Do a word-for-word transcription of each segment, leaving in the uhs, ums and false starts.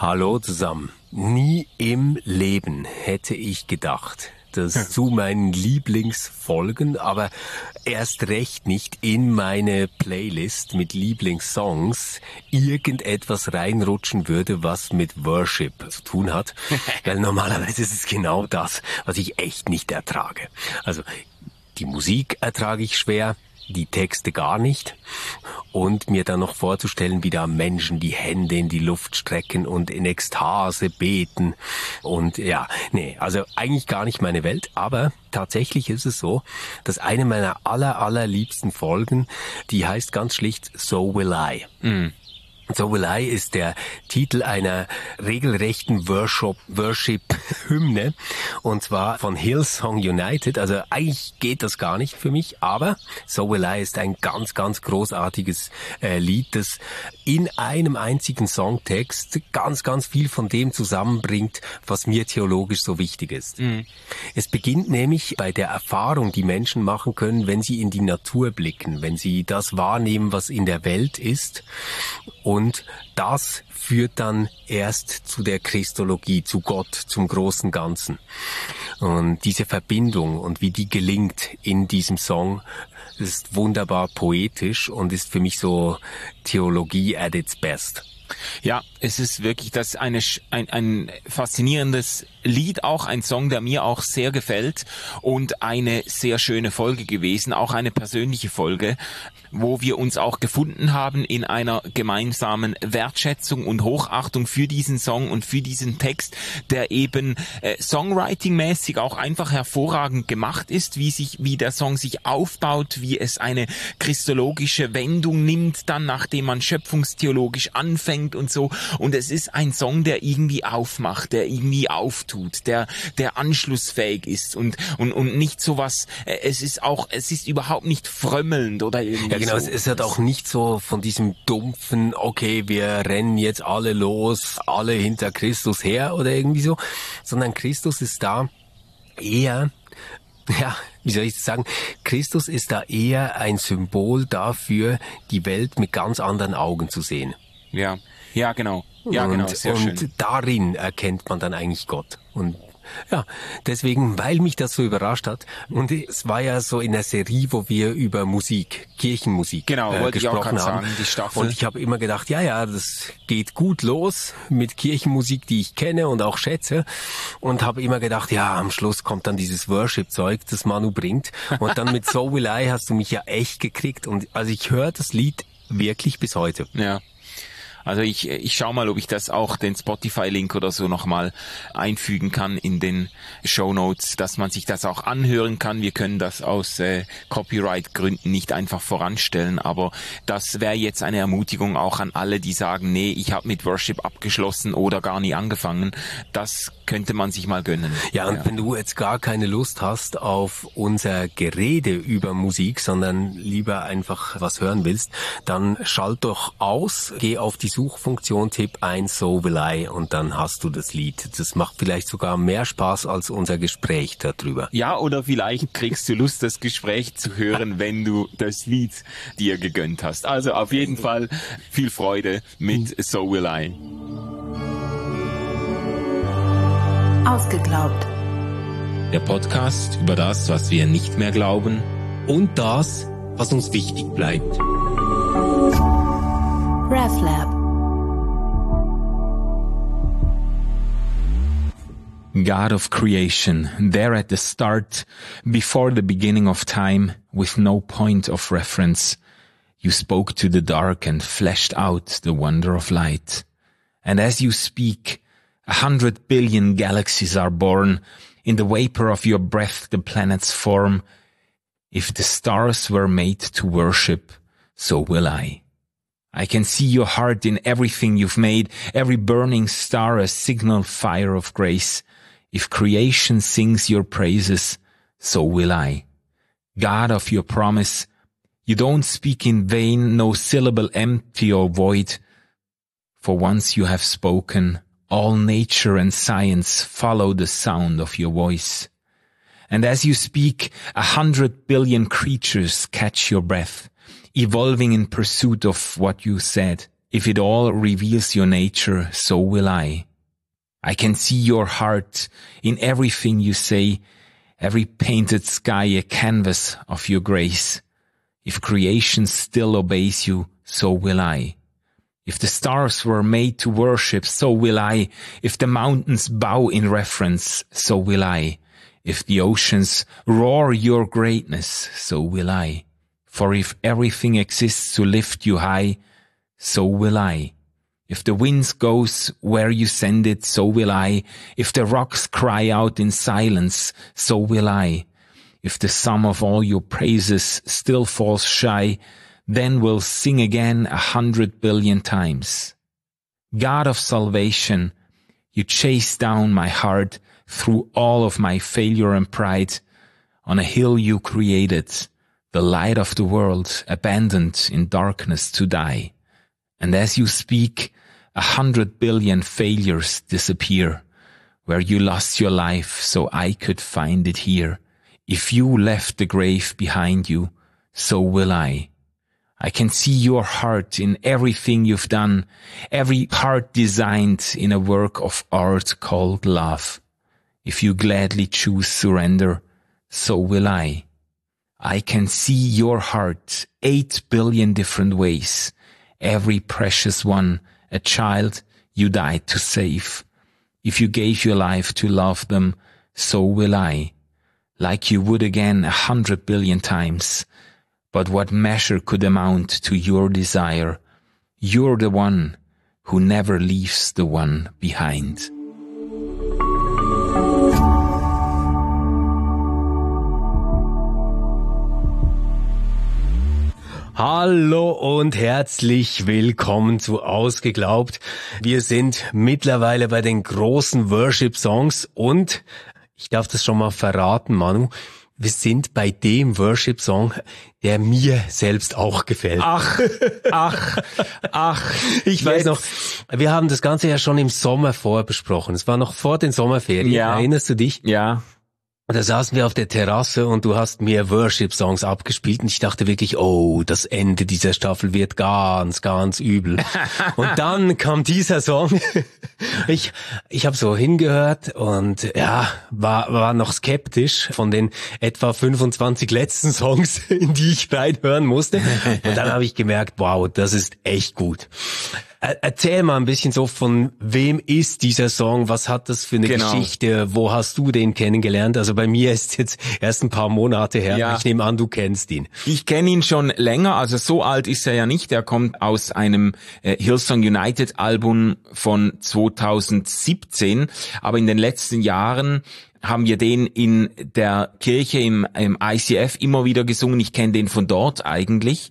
Hallo zusammen. Nie im Leben hätte ich gedacht, dass zu meinen Lieblingsfolgen, aber erst recht nicht in meine Playlist mit Lieblingssongs irgendetwas reinrutschen würde, was mit Worship zu tun hat. Weil normalerweise ist es genau das, was ich echt nicht ertrage. Also die Musik ertrage ich schwer, die Texte gar nicht. Und mir dann noch vorzustellen, wie da Menschen die Hände in die Luft strecken und in Ekstase beten. Und ja, nee, also eigentlich gar nicht meine Welt. Aber tatsächlich ist es so, dass eine meiner aller, allerliebsten Folgen, die heißt ganz schlicht So Will I. Mhm. So Will I ist der Titel einer regelrechten Worship, Worship-Hymne, und zwar von Hillsong United. Also eigentlich geht das gar nicht für mich, aber So Will I ist ein ganz, ganz großartiges äh, Lied, das in einem einzigen Songtext ganz, ganz viel von dem zusammenbringt, was mir theologisch so wichtig ist. Mhm. Es beginnt nämlich bei der Erfahrung, die Menschen machen können, wenn sie in die Natur blicken, wenn sie das wahrnehmen, was in der Welt ist. Und das führt dann erst zu der Christologie, zu Gott, zum großen Ganzen. Und diese Verbindung und wie die gelingt in diesem Song, ist wunderbar poetisch und ist für mich so Theologie at its best. Ja, es ist wirklich das eine, ein, ein faszinierendes Lied, auch ein Song, der mir auch sehr gefällt und eine sehr schöne Folge gewesen, auch eine persönliche Folge, wo wir uns auch gefunden haben in einer gemeinsamen Wertschätzung und Hochachtung für diesen Song und für diesen Text, der eben äh, Songwriting-mäßig auch einfach hervorragend gemacht ist, wie sich, wie der Song sich aufbaut, wie es eine christologische Wendung nimmt, dann nachdem man schöpfungstheologisch anfängt und so. Und es ist ein Song, der irgendwie aufmacht, der irgendwie auftut, der der anschlussfähig ist und und und nicht sowas. Äh, es ist auch, es ist überhaupt nicht frömmelnd oder irgendwie. Ja, genau, so. Es hat auch nicht so von diesem dumpfen, okay, wir rennen jetzt alle los, alle hinter Christus her oder irgendwie so, sondern Christus ist da eher, ja, wie soll ich das sagen, Christus ist da eher ein Symbol dafür, die Welt mit ganz anderen Augen zu sehen. Ja, ja, genau. Ja, und, genau, sehr und schön. darin erkennt man dann eigentlich Gott. Und ja, deswegen, weil mich das so überrascht hat, und es war ja so in der Serie, wo wir über Musik, Kirchenmusik genau, äh, gesprochen ich auch haben. Sagen, die Staffel. Und ich habe immer gedacht, ja, ja, das geht gut los mit Kirchenmusik, die ich kenne und auch schätze. Und habe immer gedacht, ja, am Schluss kommt dann dieses Worship-Zeug, das Manu bringt. Und dann mit So Will I hast du mich ja echt gekriegt. Und also ich höre das Lied wirklich bis heute. Ja. Also ich ich schau mal, ob ich das auch, den Spotify-Link oder so nochmal einfügen kann in den Shownotes, dass man sich das auch anhören kann. Wir können das aus äh, Copyright-Gründen nicht einfach voranstellen, aber das wäre jetzt eine Ermutigung auch an alle, die sagen, nee, ich habe mit Worship abgeschlossen oder gar nie angefangen. Das könnte man sich mal gönnen. Ja, und ja. wenn du jetzt gar keine Lust hast auf unser Gerede über Musik, sondern lieber einfach was hören willst, dann schalt doch aus, geh auf die Suchfunktion, tipp ein So Will I und dann hast du das Lied. Das macht vielleicht sogar mehr Spaß als unser Gespräch darüber. Ja, oder vielleicht kriegst du Lust, das Gespräch zu hören, wenn du das Lied dir gegönnt hast. Also auf jeden Fall viel Freude mit So Will I. Ausgeglaubt. Der Podcast über das, was wir nicht mehr glauben und das, was uns wichtig bleibt. RefLab. God of creation, there at the start, before the beginning of time, with no point of reference, you spoke to the dark and fleshed out the wonder of light. And as you speak, a hundred billion galaxies are born. In the vapor of your breath the planets form. If the stars were made to worship, so will I. I can see your heart in everything you've made, every burning star a signal fire of grace. If creation sings your praises, so will I. God of your promise, you don't speak in vain, no syllable empty or void. For once you have spoken, all nature and science follow the sound of your voice. And as you speak, a hundred billion creatures catch your breath, evolving in pursuit of what you said. If it all reveals your nature, so will I. I can see your heart in everything you say, every painted sky a canvas of your grace. If creation still obeys you, so will I. If the stars were made to worship, so will I. If the mountains bow in reverence, so will I. If the oceans roar your greatness, so will I. For if everything exists to lift you high, so will I. If the winds goes where you send it, so will I. If the rocks cry out in silence, so will I. If the sum of all your praises still falls shy, then we'll sing again a hundred billion times. God of salvation, you chase down my heart through all of my failure and pride. On a hill you created, the light of the world, abandoned in darkness to die. And as you speak, a hundred billion failures disappear, where you lost your life so I could find it here. If you left the grave behind you, so will I. I can see your heart in everything you've done, every heart designed in a work of art called love. If you gladly choose surrender, so will I. I can see your heart eight billion different ways, every precious one, a child you died to save. If you gave your life to love them, so will I. Like you would again a hundred billion times. But what measure could amount to your desire? You're the one who never leaves the one behind. Hallo und herzlich willkommen zu Ausgeglaubt. Wir sind mittlerweile bei den großen Worship-Songs und ich darf das schon mal verraten, Manu, wir sind bei dem Worship-Song, der mir selbst auch gefällt. Ach, ach, ach. Ich weiß noch, wir haben das Ganze ja schon im Sommer vorher besprochen. Es war noch vor den Sommerferien. Ja. Erinnerst du dich? Ja. Da saßen wir auf der Terrasse und du hast mir Worship-Songs abgespielt und ich dachte wirklich, oh, das Ende dieser Staffel wird ganz, ganz übel. Und dann kam dieser Song. Ich ich habe so hingehört und ja, war war noch skeptisch von den etwa fünfundzwanzig letzten Songs, in die ich reinhören musste. Und dann habe ich gemerkt, wow, das ist echt gut. Erzähl mal ein bisschen so, von wem ist dieser Song, was hat das für eine genau. Geschichte, wo hast du den kennengelernt? Also bei mir ist jetzt erst ein paar Monate her, ja. Ich nehme an, du kennst ihn. Ich kenne ihn schon länger, also so alt ist er ja nicht, er kommt aus einem äh, Hillsong United Album von zweitausendsiebzehn, aber in den letzten Jahren haben wir den in der Kirche im, im I C F immer wieder gesungen, ich kenne den von dort eigentlich.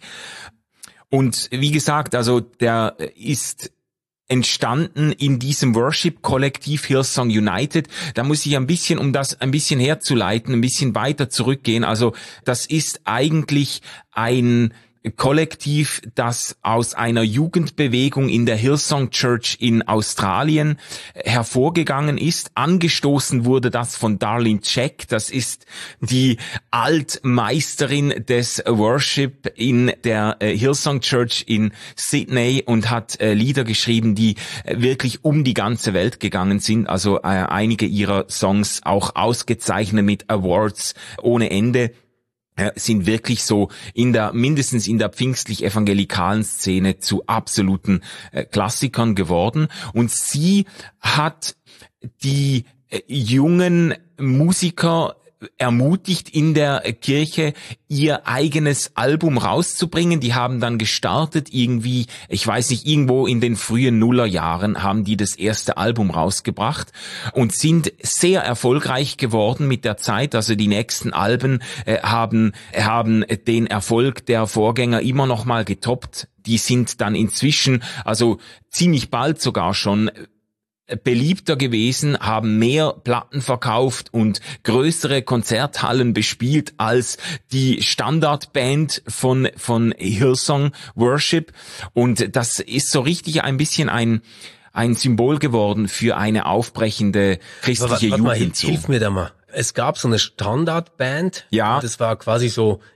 Und wie gesagt, also der ist entstanden in diesem Worship-Kollektiv Hillsong United. Da muss ich ein bisschen, um das ein bisschen herzuleiten, ein bisschen weiter zurückgehen. Also das ist eigentlich ein Kollektiv, das aus einer Jugendbewegung in der Hillsong Church in Australien hervorgegangen ist. Angestoßen wurde das von Darlene Zschech. Das ist die Altmeisterin des Worship in der Hillsong Church in Sydney und hat Lieder geschrieben, die wirklich um die ganze Welt gegangen sind. Also einige ihrer Songs auch ausgezeichnet mit Awards ohne Ende. Sind wirklich so in der, mindestens in der pfingstlich-evangelikalen Szene zu absoluten äh, Klassikern geworden. Und sie hat die äh, jungen Musiker ermutigt, in der Kirche ihr eigenes Album rauszubringen. Die haben dann gestartet irgendwie, ich weiß nicht, irgendwo in den frühen Nullerjahren haben die das erste Album rausgebracht und sind sehr erfolgreich geworden mit der Zeit. Also die nächsten Alben äh, haben haben den Erfolg der Vorgänger immer noch mal getoppt. Die sind dann inzwischen, also ziemlich bald sogar schon beliebter gewesen, haben mehr Platten verkauft und größere Konzerthallen bespielt als die Standardband von von Hillsong Worship. Und das ist so richtig ein bisschen ein ein Symbol geworden für eine aufbrechende christliche Jugend. Hilf mir da mal. Es gab so eine Standardband. Ja. Das war quasi so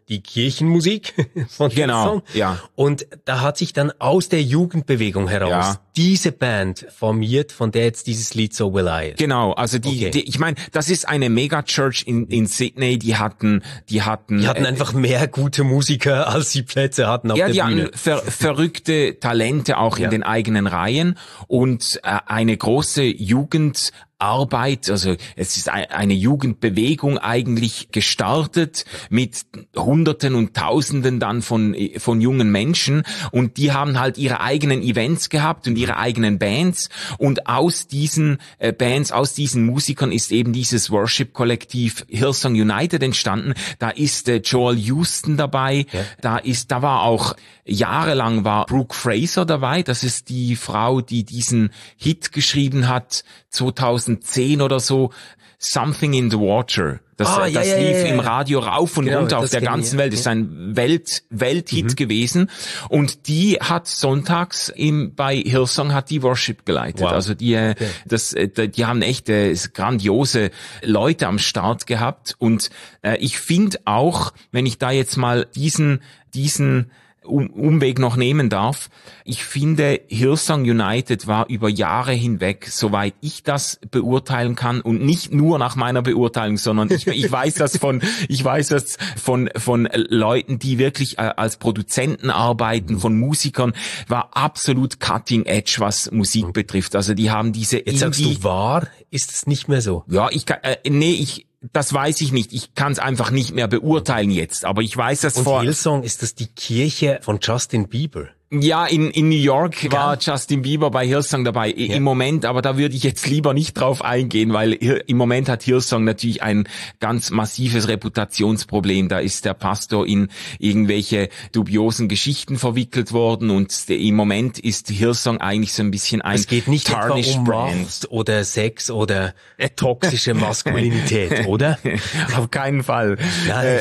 die Kirchenmusik von Genau, Hillsong. ja. Und da hat sich dann aus der Jugendbewegung heraus Ja. diese Band formiert, von der jetzt dieses Lied So Will I ist. Genau, also die, Okay. die ich meine, das ist eine Megachurch in in Sydney, die hatten die hatten Die hatten äh, einfach mehr gute Musiker, als sie Plätze hatten auf ja, der die Bühne. hatten ver verrückte Talente auch Ja. in den eigenen Reihen und äh, eine große Jugendarbeit, also es ist ein, eine Jugendbewegung eigentlich gestartet mit Hunderten und Tausenden dann von von jungen Menschen und die haben halt ihre eigenen Events gehabt und ihre eigenen Bands und aus diesen äh, Bands, aus diesen Musikern ist eben dieses Worship-Kollektiv Hillsong United entstanden. Da ist äh, Joel Houston dabei, Ja. da ist, da war auch jahrelang war Brooke Fraser dabei. Das ist die Frau, die diesen Hit geschrieben hat, zweitausendzehn oder so, Something in the Water. Das, Ah, äh, ja, das ja, lief ja, ja. im Radio rauf und Genau, runter auf das der kenn ich, ganzen ja. Welt. Das ist ein Welt, Welthit Mhm. gewesen. Und die hat sonntags im, bei Hillsong hat die Worship geleitet. Wow. Also die, äh, Okay. das, äh, die haben echt äh, grandiose Leute am Start gehabt. Und äh, ich finde auch, wenn ich da jetzt mal diesen, diesen Um, Umweg noch nehmen darf. Ich finde, Hillsong United war über Jahre hinweg, soweit ich das beurteilen kann, und nicht nur nach meiner Beurteilung, sondern ich, ich weiß das von, ich weiß das von, von Leuten, die wirklich äh, als Produzenten arbeiten, von Musikern, war absolut cutting edge, was Musik betrifft. Also die haben diese Jetzt sagst Indie- du wahr, ist es nicht mehr so? ja, ich kann, äh, nee, ich, das weiß ich nicht. Ich kann es einfach nicht mehr beurteilen jetzt. Aber ich weiß, dass Und vor, Hillsong, ist das die Kirche von Justin Bieber? ja, in, in New York war Justin Bieber bei Hillsong dabei. I- Ja. Im Moment, aber da würde ich jetzt lieber nicht drauf eingehen, weil Hi- im Moment hat Hillsong natürlich ein ganz massives Reputationsproblem. Da ist der Pastor in irgendwelche dubiosen Geschichten verwickelt worden und der, im Moment ist Hillsong eigentlich so ein bisschen ein Es geht nicht etwa tarnished um brand. Macht oder Sex oder toxische Maskulinität, oder? Auf keinen Fall. Nein.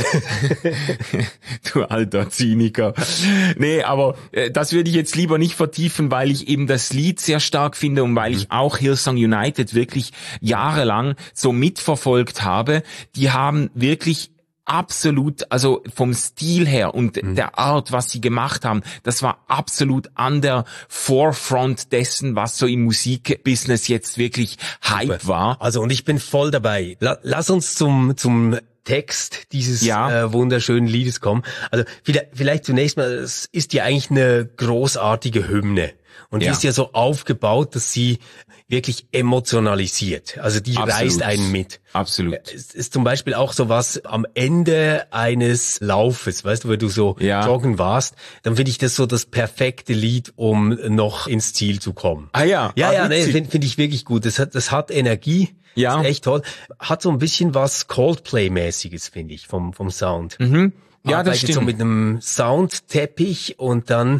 Du alter Zyniker. Nee, aber äh, das würde ich jetzt lieber nicht vertiefen, weil ich eben das Lied sehr stark finde und weil ich auch Hillsong United wirklich jahrelang so mitverfolgt habe. Die haben wirklich absolut, also vom Stil her und Mhm. der Art, was sie gemacht haben, das war absolut an der Forefront dessen, was so im Musikbusiness jetzt wirklich Hype war. Also, und ich bin voll dabei. La- Lass uns zum, zum Text dieses Ja. äh, wunderschönen Liedes kommen. Also, vielleicht, vielleicht zunächst mal, es ist ja eigentlich eine großartige Hymne. Und die Ja. ist ja so aufgebaut, dass sie wirklich emotionalisiert. Also die Absolut. reißt einen mit. Absolut. Es ist zum Beispiel auch so was am Ende eines Laufes, weißt du, wenn du so Ja. joggen warst, dann finde ich das so das perfekte Lied, um noch ins Ziel zu kommen. Ah ja, Ja, ah, ja, nee, witzig. finde find ich wirklich gut. Das hat, das hat Energie. Ja. Ist echt toll. Hat so ein bisschen was Coldplay-mäßiges, finde ich, vom, vom Sound. Mhm. Ja, das Arbeitet stimmt. so mit einem Soundteppich und dann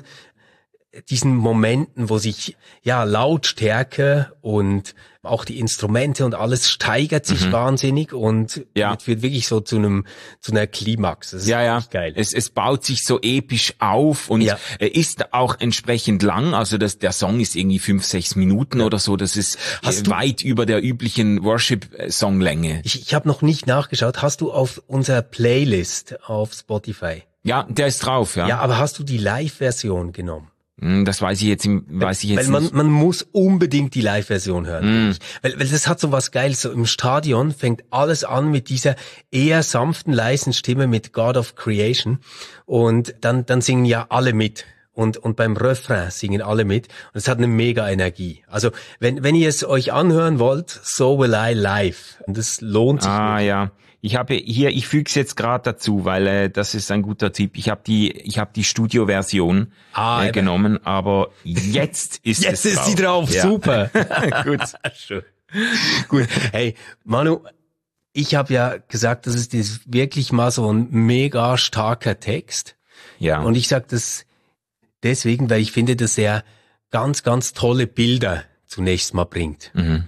diesen Momenten, wo sich, ja, Lautstärke und auch die Instrumente und alles steigert sich wahnsinnig und Ja. wird, wird wirklich so zu einem, zu einer Klimax. Das ist Ja, ja. echt geil. Es, es baut sich so episch auf und Ja. er ist auch entsprechend lang. Also das, der Song ist irgendwie fünf, sechs Minuten oder so. Das ist Hast äh, du- weit über der üblichen Worship-Songlänge. Ich, ich habe noch nicht nachgeschaut. Hast du auf unserer Playlist auf Spotify? Ja, der ist drauf, ja. Ja, aber hast du die Live-Version genommen? Hm, Das weiß ich jetzt, im- weiß ich jetzt Weil man, nicht. man muss unbedingt die Live-Version hören. finde ich. Weil, weil das hat so was Geiles. So im Stadion fängt alles an mit dieser eher sanften, leisen Stimme mit God of Creation. Und dann, dann singen ja alle mit. Und, und beim Refrain singen alle mit. Und es hat eine mega Energie. Also, wenn, wenn ihr es euch anhören wollt, So Will I Live. Und das lohnt sich. Ah ja, ich habe hier, ich füge es jetzt gerade dazu, weil äh, das ist ein guter Tipp. Ich habe die, ich habe die Studio-Version Ah, äh, eben. genommen, aber jetzt ist Jetzt es ist sie drauf. Ja. Super. Gut. Schön. Gut. Hey, Manu, ich habe ja gesagt, das ist das wirklich mal so ein mega starker Text. Ja. Und ich sage das deswegen, weil ich finde, dass er ganz, ganz tolle Bilder zunächst mal bringt. Mhm.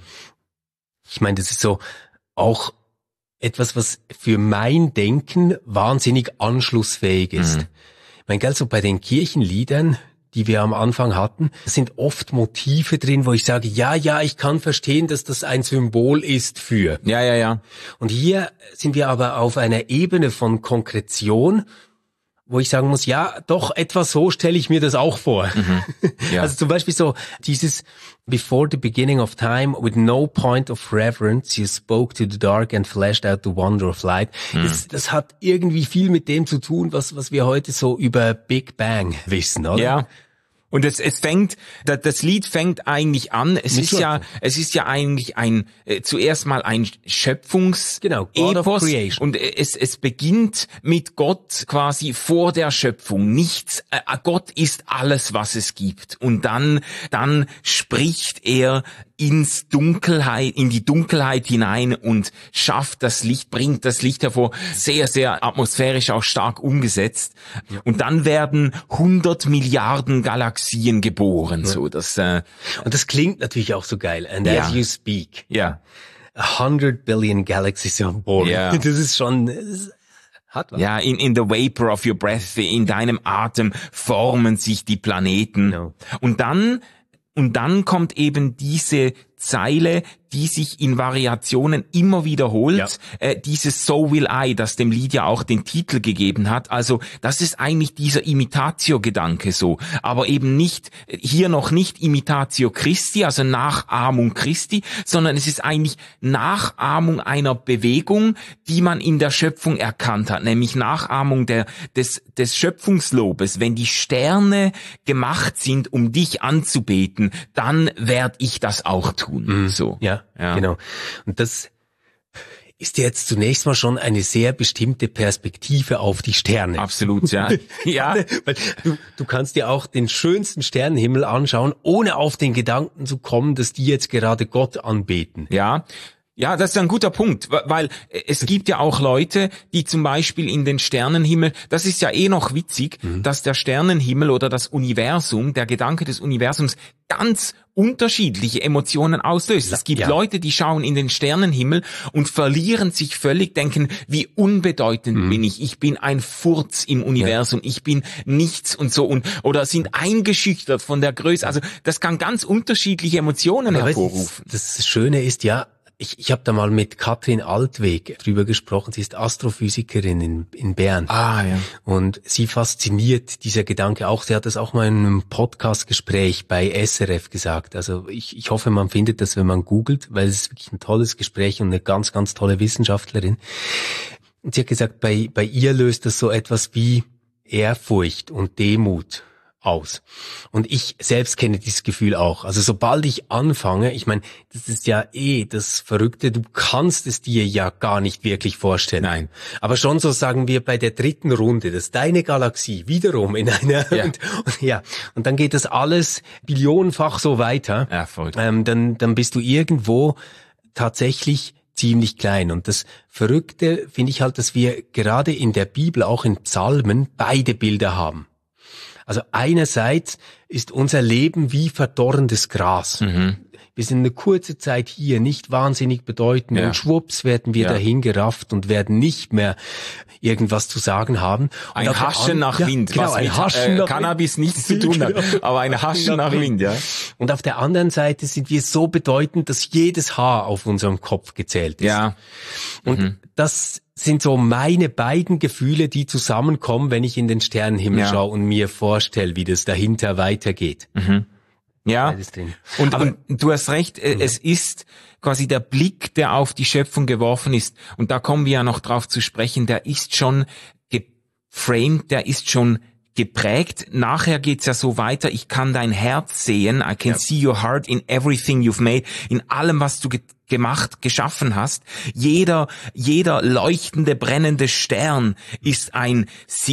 Ich meine, das ist so auch etwas, was für mein Denken wahnsinnig anschlussfähig ist. Mhm. Ich meine, gell, so bei den Kirchenliedern, die wir am Anfang hatten, es sind oft Motive drin, wo ich sage, ja, ja, ich kann verstehen, dass das ein Symbol ist für. Ja, ja, ja. Und hier sind wir aber auf einer Ebene von Konkretion, wo ich sagen muss, ja, doch etwa so stelle ich mir das auch vor. Mhm. Ja. Also zum Beispiel so dieses Before the beginning of time, with no point of reverence, you spoke to the dark and flashed out the wonder of light. Mhm. Das, das hat irgendwie viel mit dem zu tun, was was wir heute so über Big Bang wissen, oder? Ja. Und es, es fängt, das Lied fängt eigentlich an. Es ist ja, es ist ja eigentlich ein äh, zuerst mal ein Schöpfungs genau, God Epos of Creation. Und es es beginnt mit Gott quasi vor der Schöpfung. Nichts, äh, Gott ist alles, was es gibt. Und dann dann spricht er ins Dunkelheit, in die Dunkelheit hinein und schafft das Licht, bringt das Licht hervor. Sehr, sehr atmosphärisch auch stark umgesetzt. Ja. Und dann werden hundert Milliarden Galaxien geboren. Ja. So, das, äh, und das klingt natürlich auch so geil. And ja. as you speak. Ja. A hundred billion galaxies are born. Ja. Das ist schon... Das hat was. Ja, in, in the vapor of your breath, in deinem Atem formen sich die Planeten. No. Und dann... Und dann kommt eben diese Zeile, die sich in Variationen immer wiederholt, ja. äh, dieses So Will I, das dem Lied ja auch den Titel gegeben hat. Also das ist eigentlich dieser Imitatio-Gedanke so, aber eben nicht, hier noch nicht Imitatio Christi, also Nachahmung Christi, sondern es ist eigentlich Nachahmung einer Bewegung, die man in der Schöpfung erkannt hat, nämlich Nachahmung der, des, des Schöpfungslobes. Wenn die Sterne gemacht sind, um dich anzubeten, dann werde ich das auch tun. Mhm. So. Ja, ja, genau. Und das ist jetzt zunächst mal schon eine sehr bestimmte Perspektive auf die Sterne. Absolut, ja. Ja. Weil du, du kannst dir auch den schönsten Sternenhimmel anschauen, ohne auf den Gedanken zu kommen, dass die jetzt gerade Gott anbeten. Ja. Ja, das ist ein guter Punkt, weil es gibt ja auch Leute, die zum Beispiel in den Sternenhimmel, das ist ja eh noch witzig, mhm. dass der Sternenhimmel oder das Universum, der Gedanke des Universums ganz unterschiedliche Emotionen auslöst. Es gibt ja. Leute, die schauen in den Sternenhimmel und verlieren sich völlig, denken, wie unbedeutend mhm. bin ich, ich bin ein Furz im Universum, ja. ich bin nichts und so und oder sind eingeschüchtert von der Größe. Also das kann ganz unterschiedliche Emotionen Aber hervorrufen. Das, das Schöne ist ja, Ich, ich habe da mal mit Katrin Altweg drüber gesprochen. Sie ist Astrophysikerin in, in Bern. Ah, ja. Und sie fasziniert dieser Gedanke auch. Sie hat das auch mal in einem Podcast-Gespräch bei S R F gesagt. Also ich, ich hoffe, man findet das, wenn man googelt, weil es ist wirklich ein tolles Gespräch und eine ganz, ganz tolle Wissenschaftlerin. Und sie hat gesagt, bei, bei ihr löst das so etwas wie Ehrfurcht und Demut aus. Und ich selbst kenne dieses Gefühl auch. Also sobald ich anfange, ich meine, das ist ja eh das Verrückte, du kannst es dir ja gar nicht wirklich vorstellen. Nein. Aber schon so sagen wir bei der dritten Runde, dass deine Galaxie wiederum in einer... Ja. Und, und, ja, und dann geht das alles billionenfach so weiter. Ja, verrückt. Ähm, dann, dann bist du irgendwo tatsächlich ziemlich klein. Und das Verrückte finde ich halt, dass wir gerade in der Bibel, auch in Psalmen, beide Bilder haben. Also einerseits ist unser Leben wie verdorrendes Gras. Mhm. Wir sind eine kurze Zeit hier, nicht wahnsinnig bedeutend ja. und schwupps werden wir ja. dahin gerafft und werden nicht mehr irgendwas zu sagen haben. Und ein Haschen nach ja, Wind, genau, was ein mit Haschen äh, nach Cannabis nichts zu tun hat, aber ein Haschen nach Wind, ja. Und auf der anderen Seite sind wir so bedeutend, dass jedes Haar auf unserem Kopf gezählt ist. Ja. Und mhm. das sind so meine beiden Gefühle, die zusammenkommen, wenn ich in den Sternenhimmel ja. schaue und mir vorstelle, wie das dahinter weitergeht. Mhm. Ja, und, Aber, und du hast recht, äh, es ist quasi der Blick, der auf die Schöpfung geworfen ist. Und da kommen wir ja noch drauf zu sprechen, der ist schon geframed, der ist schon geprägt. Nachher geht's ja so weiter, ich kann dein Herz sehen, I can ja. see your heart in everything you've made, in allem, was du ge- gemacht, geschaffen hast. Jeder, jeder leuchtende, brennende Stern ist ein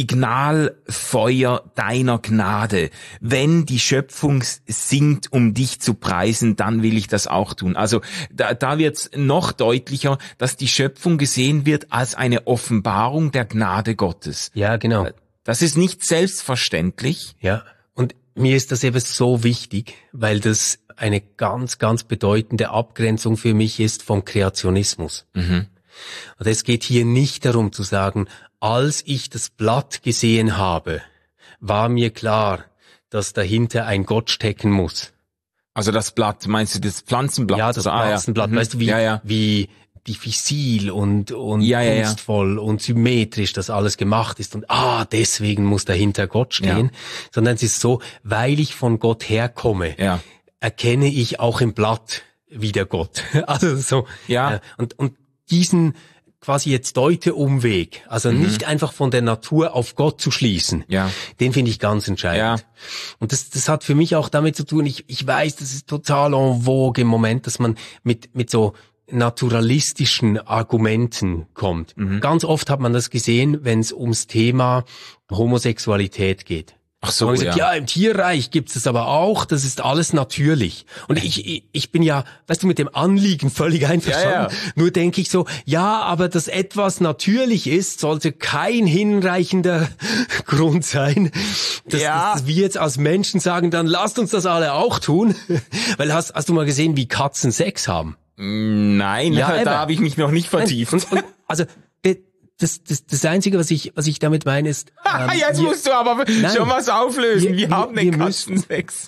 Signalfeuer deiner Gnade. Wenn die Schöpfung singt, um dich zu preisen, dann will ich das auch tun. Also da, da wird's noch deutlicher, dass die Schöpfung gesehen wird als eine Offenbarung der Gnade Gottes. Ja, genau. Das ist nicht selbstverständlich. Ja, und mir ist das eben so wichtig, weil das eine ganz, ganz bedeutende Abgrenzung für mich ist vom Kreationismus. Mhm. Und es geht hier nicht darum zu sagen, als ich das Blatt gesehen habe, war mir klar, dass dahinter ein Gott stecken muss. Also das Blatt, meinst du das Pflanzenblatt? Ja, das also, Pflanzenblatt, ah, ja. weißt du, wie, ja, ja. wie diffizil und, und ja, ja, kunstvoll ja. und symmetrisch das alles gemacht ist und ah, deswegen muss dahinter Gott stehen, ja. sondern es ist so, weil ich von Gott herkomme, ja. erkenne ich auch im Blatt wieder Gott. Also so, ja. Äh, und, und diesen quasi jetzt Deute-Umweg, also mhm. nicht einfach von der Natur auf Gott zu schließen, ja. den finde ich ganz entscheidend. Ja. Und das, das hat für mich auch damit zu tun, ich, ich weiß, das ist total en vogue im Moment, dass man mit, mit so naturalistischen Argumenten kommt. Mhm. Ganz oft hat man das gesehen, wenn es ums Thema Homosexualität geht. Ach so, man sagt, ja. ja, im Tierreich gibt's es aber auch, das ist alles natürlich. Und ich, ich, ich bin ja, weißt du, mit dem Anliegen völlig einverstanden. Ja, ja. Nur denke ich so, ja, aber dass etwas natürlich ist, sollte kein hinreichender Grund sein, dass, ja. dass wir jetzt als Menschen sagen, dann lasst uns das alle auch tun. Weil hast, hast du mal gesehen, wie Katzen Sex haben? Nein, ja, da habe ich mich noch nicht vertieft. Und, und, also Das, das, das Einzige, was ich, was ich damit meine, ist... Ähm, Jetzt wir, musst du aber nein, schon was auflösen. Wir, wir haben den Katzensex.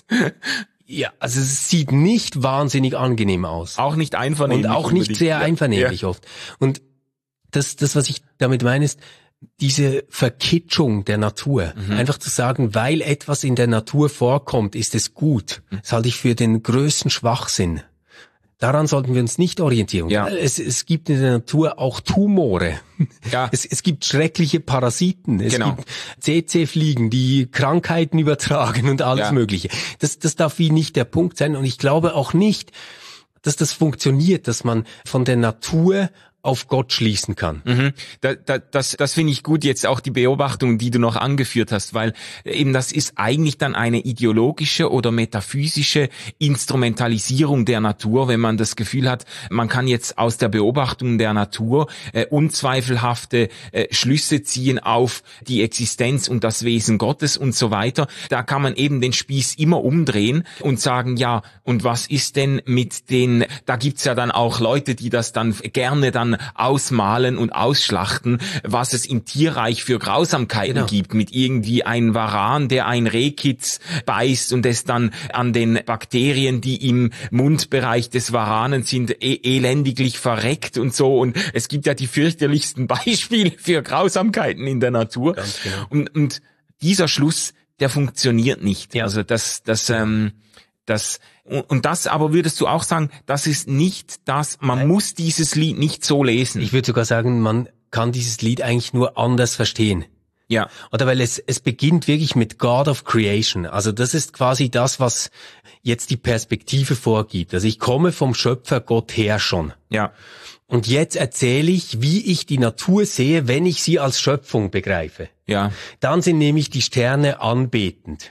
Ja, also es sieht nicht wahnsinnig angenehm aus. Auch nicht einvernehmlich. Und auch nicht unbedingt. sehr einvernehmlich ja. oft. Und das, das, was ich damit meine, ist diese Verkitschung der Natur. Mhm. Einfach zu sagen, weil etwas in der Natur vorkommt, ist es gut. Mhm. Das halte ich für den größten Schwachsinn. Daran sollten wir uns nicht orientieren. Ja. Es, es gibt in der Natur auch Tumore. Ja. Es, es gibt schreckliche Parasiten. Es genau. gibt C C-Fliegen, die Krankheiten übertragen und alles ja. Mögliche. Das, das darf wie nicht der Punkt sein. Und ich glaube auch nicht, dass das funktioniert, dass man von der Natur auf Gott schließen kann. Mhm. Da, da, das das finde ich gut, jetzt auch die Beobachtung, die du noch angeführt hast, weil eben das ist eigentlich dann eine ideologische oder metaphysische Instrumentalisierung der Natur, wenn man das Gefühl hat, man kann jetzt aus der Beobachtung der Natur äh, unzweifelhafte äh, Schlüsse ziehen auf die Existenz und das Wesen Gottes und so weiter. Da kann man eben den Spieß immer umdrehen und sagen, ja, und was ist denn mit den, da gibt's ja dann auch Leute, die das dann gerne dann ausmalen und ausschlachten, was es im Tierreich für Grausamkeiten genau. gibt, mit irgendwie einem Varan, der ein Rehkitz beißt und es dann an den Bakterien, die im Mundbereich des Varanen sind, e- elendiglich verreckt und so. Und es gibt ja die fürchterlichsten Beispiele für Grausamkeiten in der Natur. Ganz genau. Und, und dieser Schluss, der funktioniert nicht. Ja. Also das, das, ähm, das und das aber würdest du auch sagen, das ist nicht das, man Nein. muss dieses Lied nicht so lesen. Ich würde sogar sagen, man kann dieses Lied eigentlich nur anders verstehen. Ja. Oder weil es es beginnt wirklich mit God of Creation. Also das ist quasi das, was jetzt die Perspektive vorgibt. Also ich komme vom Schöpfer Gott her schon. Ja. Und jetzt erzähle ich, wie ich die Natur sehe, wenn ich sie als Schöpfung begreife. Ja. Dann sind nämlich die Sterne anbetend.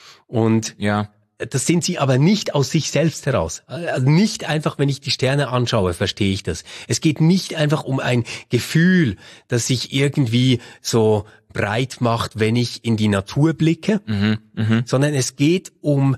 Und ja. das sind sie aber nicht aus sich selbst heraus. Also nicht einfach, wenn ich die Sterne anschaue, verstehe ich das. Es geht nicht einfach um ein Gefühl, das sich irgendwie so breit macht, wenn ich in die Natur blicke, mhm, mh. sondern es geht um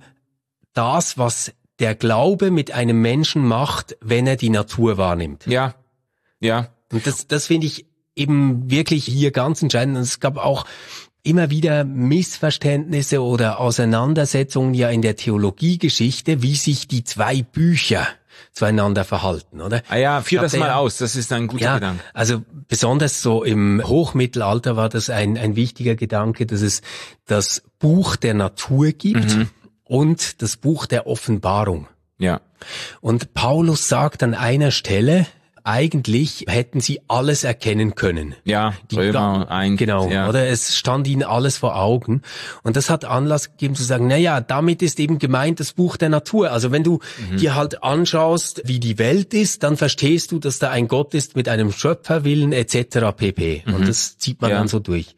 das, was der Glaube mit einem Menschen macht, wenn er die Natur wahrnimmt. Ja, ja. Und das, das finde ich eben wirklich hier ganz entscheidend. Und es gab auch immer wieder Missverständnisse oder Auseinandersetzungen ja in der Theologiegeschichte, wie sich die zwei Bücher zueinander verhalten, oder? Ah ja, führ das mal ja, aus, das ist ein guter ja, Gedanke. Also besonders so im Hochmittelalter war das ein, ein wichtiger Gedanke, dass es das Buch der Natur gibt mhm. und das Buch der Offenbarung. Ja. Und Paulus sagt an einer Stelle, eigentlich hätten sie alles erkennen können. Ja, die Römer eins. Genau, ja. oder? Es stand ihnen alles vor Augen. Und das hat Anlass gegeben zu sagen, na ja, damit ist eben gemeint das Buch der Natur. Also wenn du mhm. dir halt anschaust, wie die Welt ist, dann verstehst du, dass da ein Gott ist mit einem Schöpferwillen et cetera pp. Mhm. Und das zieht man ja. dann so durch.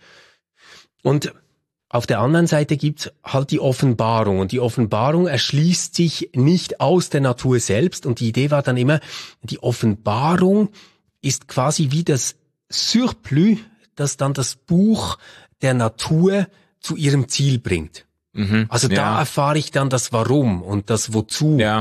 Und auf der anderen Seite gibt's halt die Offenbarung. Und die Offenbarung erschließt sich nicht aus der Natur selbst. Und die Idee war dann immer, die Offenbarung ist quasi wie das Surplus, das dann das Buch der Natur zu ihrem Ziel bringt. Mhm, also da ja. erfahre ich dann das Warum und das Wozu. Ja.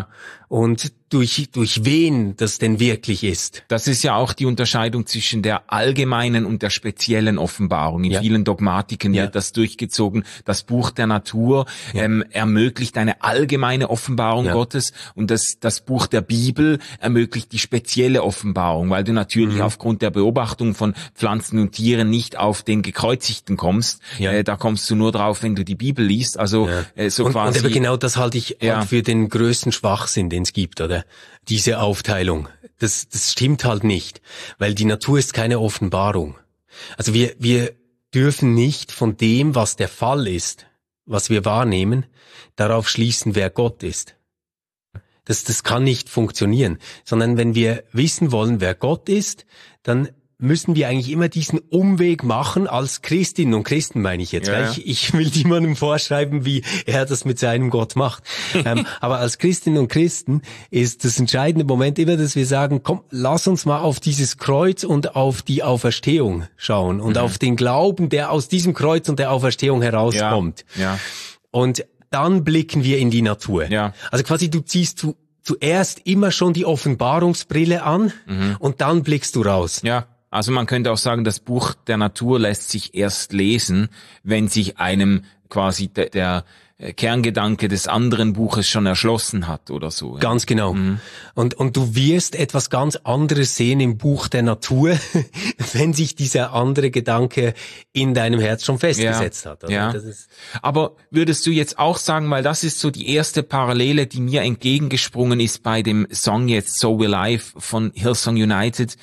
und durch durch wen das denn wirklich ist. Das ist ja auch die Unterscheidung zwischen der allgemeinen und der speziellen Offenbarung. In ja. vielen Dogmatiken ja. wird das durchgezogen. Das Buch der Natur ja. ähm, ermöglicht eine allgemeine Offenbarung ja. Gottes und das das Buch der Bibel ermöglicht die spezielle Offenbarung, weil du natürlich mhm. aufgrund der Beobachtung von Pflanzen und Tieren nicht auf den Gekreuzigten kommst. Ja. Äh, da kommst du nur drauf, wenn du die Bibel liest. Also ja. äh, so und, quasi. Und aber genau das halte ich ja. halt für den größten Schwachsinn, den es gibt, oder? Diese Aufteilung. Das, das stimmt halt nicht, weil die Natur ist keine Offenbarung. Also wir, wir dürfen nicht von dem, was der Fall ist, was wir wahrnehmen, darauf schließen, wer Gott ist. Das, das kann nicht funktionieren, sondern wenn wir wissen wollen, wer Gott ist, dann müssen wir eigentlich immer diesen Umweg machen, als Christinnen und Christen meine ich jetzt. Ja, weil ja. ich, ich will niemandem vorschreiben, wie er das mit seinem Gott macht. ähm, aber als Christinnen und Christen ist das entscheidende Moment immer, dass wir sagen, komm, lass uns mal auf dieses Kreuz und auf die Auferstehung schauen und mhm. auf den Glauben, der aus diesem Kreuz und der Auferstehung herauskommt. Ja, ja. Und dann blicken wir in die Natur. Ja. Also quasi du ziehst zu, zuerst immer schon die Offenbarungsbrille an mhm. und dann blickst du raus. Ja. Also man könnte auch sagen, das Buch der Natur lässt sich erst lesen, wenn sich einem quasi de, der Kerngedanke des anderen Buches schon erschlossen hat oder so. Ja. Ganz genau. Mhm. Und, und du wirst etwas ganz anderes sehen im Buch der Natur, wenn sich dieser andere Gedanke in deinem Herz schon festgesetzt ja. hat. Oder? Ja. Das ist Aber würdest du jetzt auch sagen, weil das ist so die erste Parallele, die mir entgegengesprungen ist bei dem Song jetzt So Will I von Hillsong United,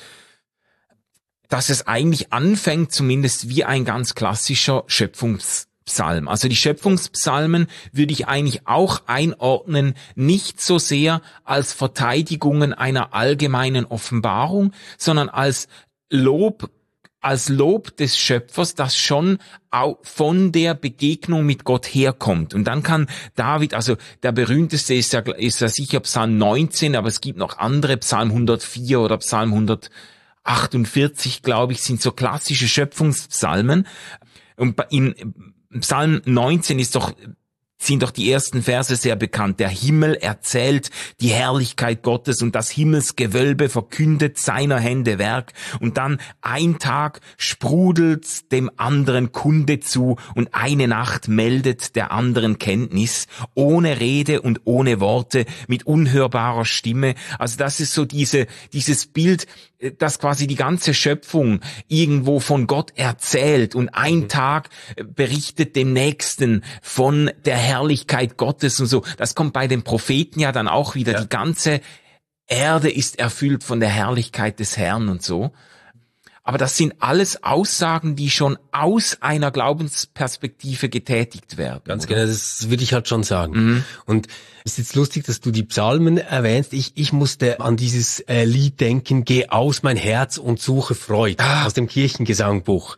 dass es eigentlich anfängt zumindest wie ein ganz klassischer Schöpfungspsalm. Also die Schöpfungspsalmen würde ich eigentlich auch einordnen, nicht so sehr als Verteidigungen einer allgemeinen Offenbarung, sondern als Lob, als Lob des Schöpfers, das schon auch von der Begegnung mit Gott herkommt. Und dann kann David, also der berühmteste ist ja, ist ja sicher Psalm neunzehn, aber es gibt noch andere, Psalm hundertvier oder Psalm hundertachtundvierzig, glaube ich, sind so klassische Schöpfungspsalmen. Und in Psalm neunzehn ist doch, sind doch die ersten Verse sehr bekannt. Der Himmel erzählt die Herrlichkeit Gottes und das Himmelsgewölbe verkündet seiner Hände Werk. Und dann ein Tag sprudelt dem anderen Kunde zu und eine Nacht meldet der anderen Kenntnis, ohne Rede und ohne Worte, mit unhörbarer Stimme. Also das ist so diese, dieses Bild, dass quasi die ganze Schöpfung irgendwo von Gott erzählt und ein mhm. Tag berichtet dem Nächsten von der Herrlichkeit Gottes und so. Das kommt bei den Propheten ja dann auch wieder. Ja. Die ganze Erde ist erfüllt von der Herrlichkeit des Herrn und so. Aber das sind alles Aussagen, die schon aus einer Glaubensperspektive getätigt werden. Ganz oder? genau, das würde ich halt schon sagen. Mhm. Und es ist jetzt lustig, dass du die Psalmen erwähnst. Ich ich musste an dieses äh, Lied denken, Geh aus mein Herz und suche Freud, ah. aus dem Kirchengesangbuch.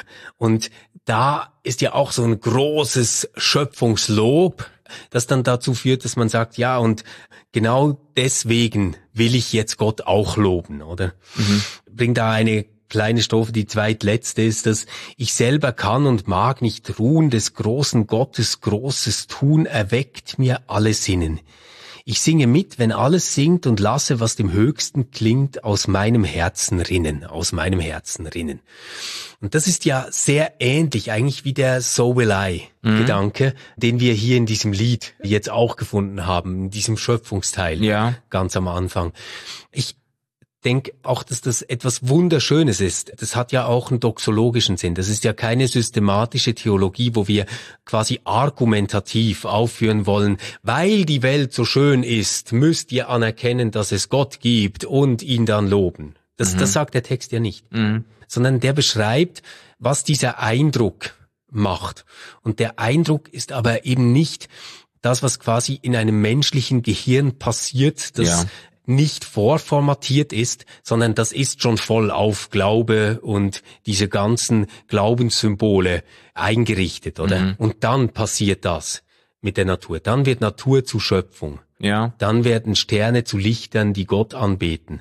Und da ist ja auch so ein großes Schöpfungslob, das dann dazu führt, dass man sagt, ja, und genau deswegen will ich jetzt Gott auch loben, oder? Mhm. Bring da eine kleine Strophe, die zweitletzte ist, dass ich selber kann und mag nicht ruhen des großen Gottes großes Tun erweckt mir alle Sinnen. Ich singe mit, wenn alles singt und lasse, was dem Höchsten klingt, aus meinem Herzen rinnen, aus meinem Herzen rinnen. Und das ist ja sehr ähnlich eigentlich wie der So Will I mhm. Gedanke, den wir hier in diesem Lied jetzt auch gefunden haben, in diesem Schöpfungsteil, ja. ganz am Anfang. Ich denke auch, dass das etwas Wunderschönes ist. Das hat ja auch einen doxologischen Sinn. Das ist ja keine systematische Theologie, wo wir quasi argumentativ aufführen wollen, weil die Welt so schön ist, müsst ihr anerkennen, dass es Gott gibt und ihn dann loben. Das, mhm. das sagt der Text ja nicht. Mhm. Sondern der beschreibt, was dieser Eindruck macht. Und der Eindruck ist aber eben nicht das, was quasi in einem menschlichen Gehirn passiert, das ja. nicht vorformatiert ist, sondern das ist schon voll auf Glaube und diese ganzen Glaubenssymbole eingerichtet, oder? Mhm. Und dann passiert das mit der Natur. Dann wird Natur zu Schöpfung. Ja. Dann werden Sterne zu Lichtern, die Gott anbeten.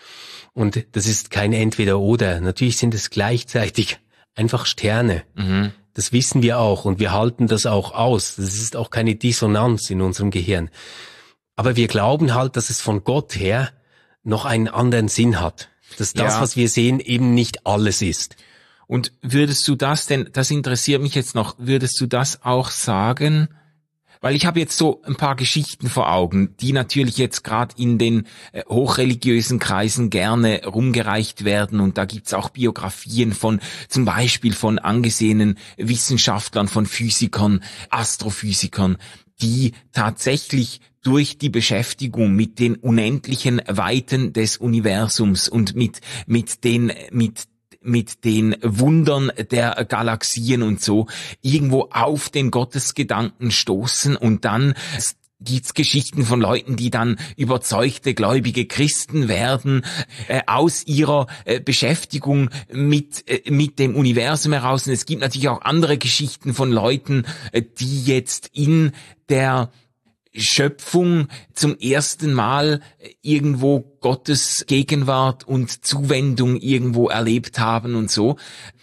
Und das ist kein Entweder-Oder. Natürlich sind es gleichzeitig einfach Sterne. Mhm. Das wissen wir auch und wir halten das auch aus. Das ist auch keine Dissonanz in unserem Gehirn. aber wir glauben halt, dass es von Gott her noch einen anderen Sinn hat. Dass das, ja. was wir sehen, eben nicht alles ist. Und würdest du das denn, das interessiert mich jetzt noch, würdest du das auch sagen? Weil ich habe jetzt so ein paar Geschichten vor Augen, die natürlich jetzt gerade in den äh, hochreligiösen Kreisen gerne rumgereicht werden, und da gibt's auch Biografien von zum Beispiel von angesehenen Wissenschaftlern, von Physikern, Astrophysikern, die tatsächlich durch die Beschäftigung mit den unendlichen Weiten des Universums und mit mit den mit mit den Wundern der Galaxien und so irgendwo auf den Gottesgedanken stoßen, und dann gibt's Geschichten von Leuten, die dann überzeugte, gläubige Christen werden, äh, aus ihrer äh, Beschäftigung mit äh, mit dem Universum heraus. Und es gibt natürlich auch andere Geschichten von Leuten, äh, die jetzt in der Schöpfung zum ersten Mal irgendwo Gottes Gegenwart und Zuwendung irgendwo erlebt haben und so.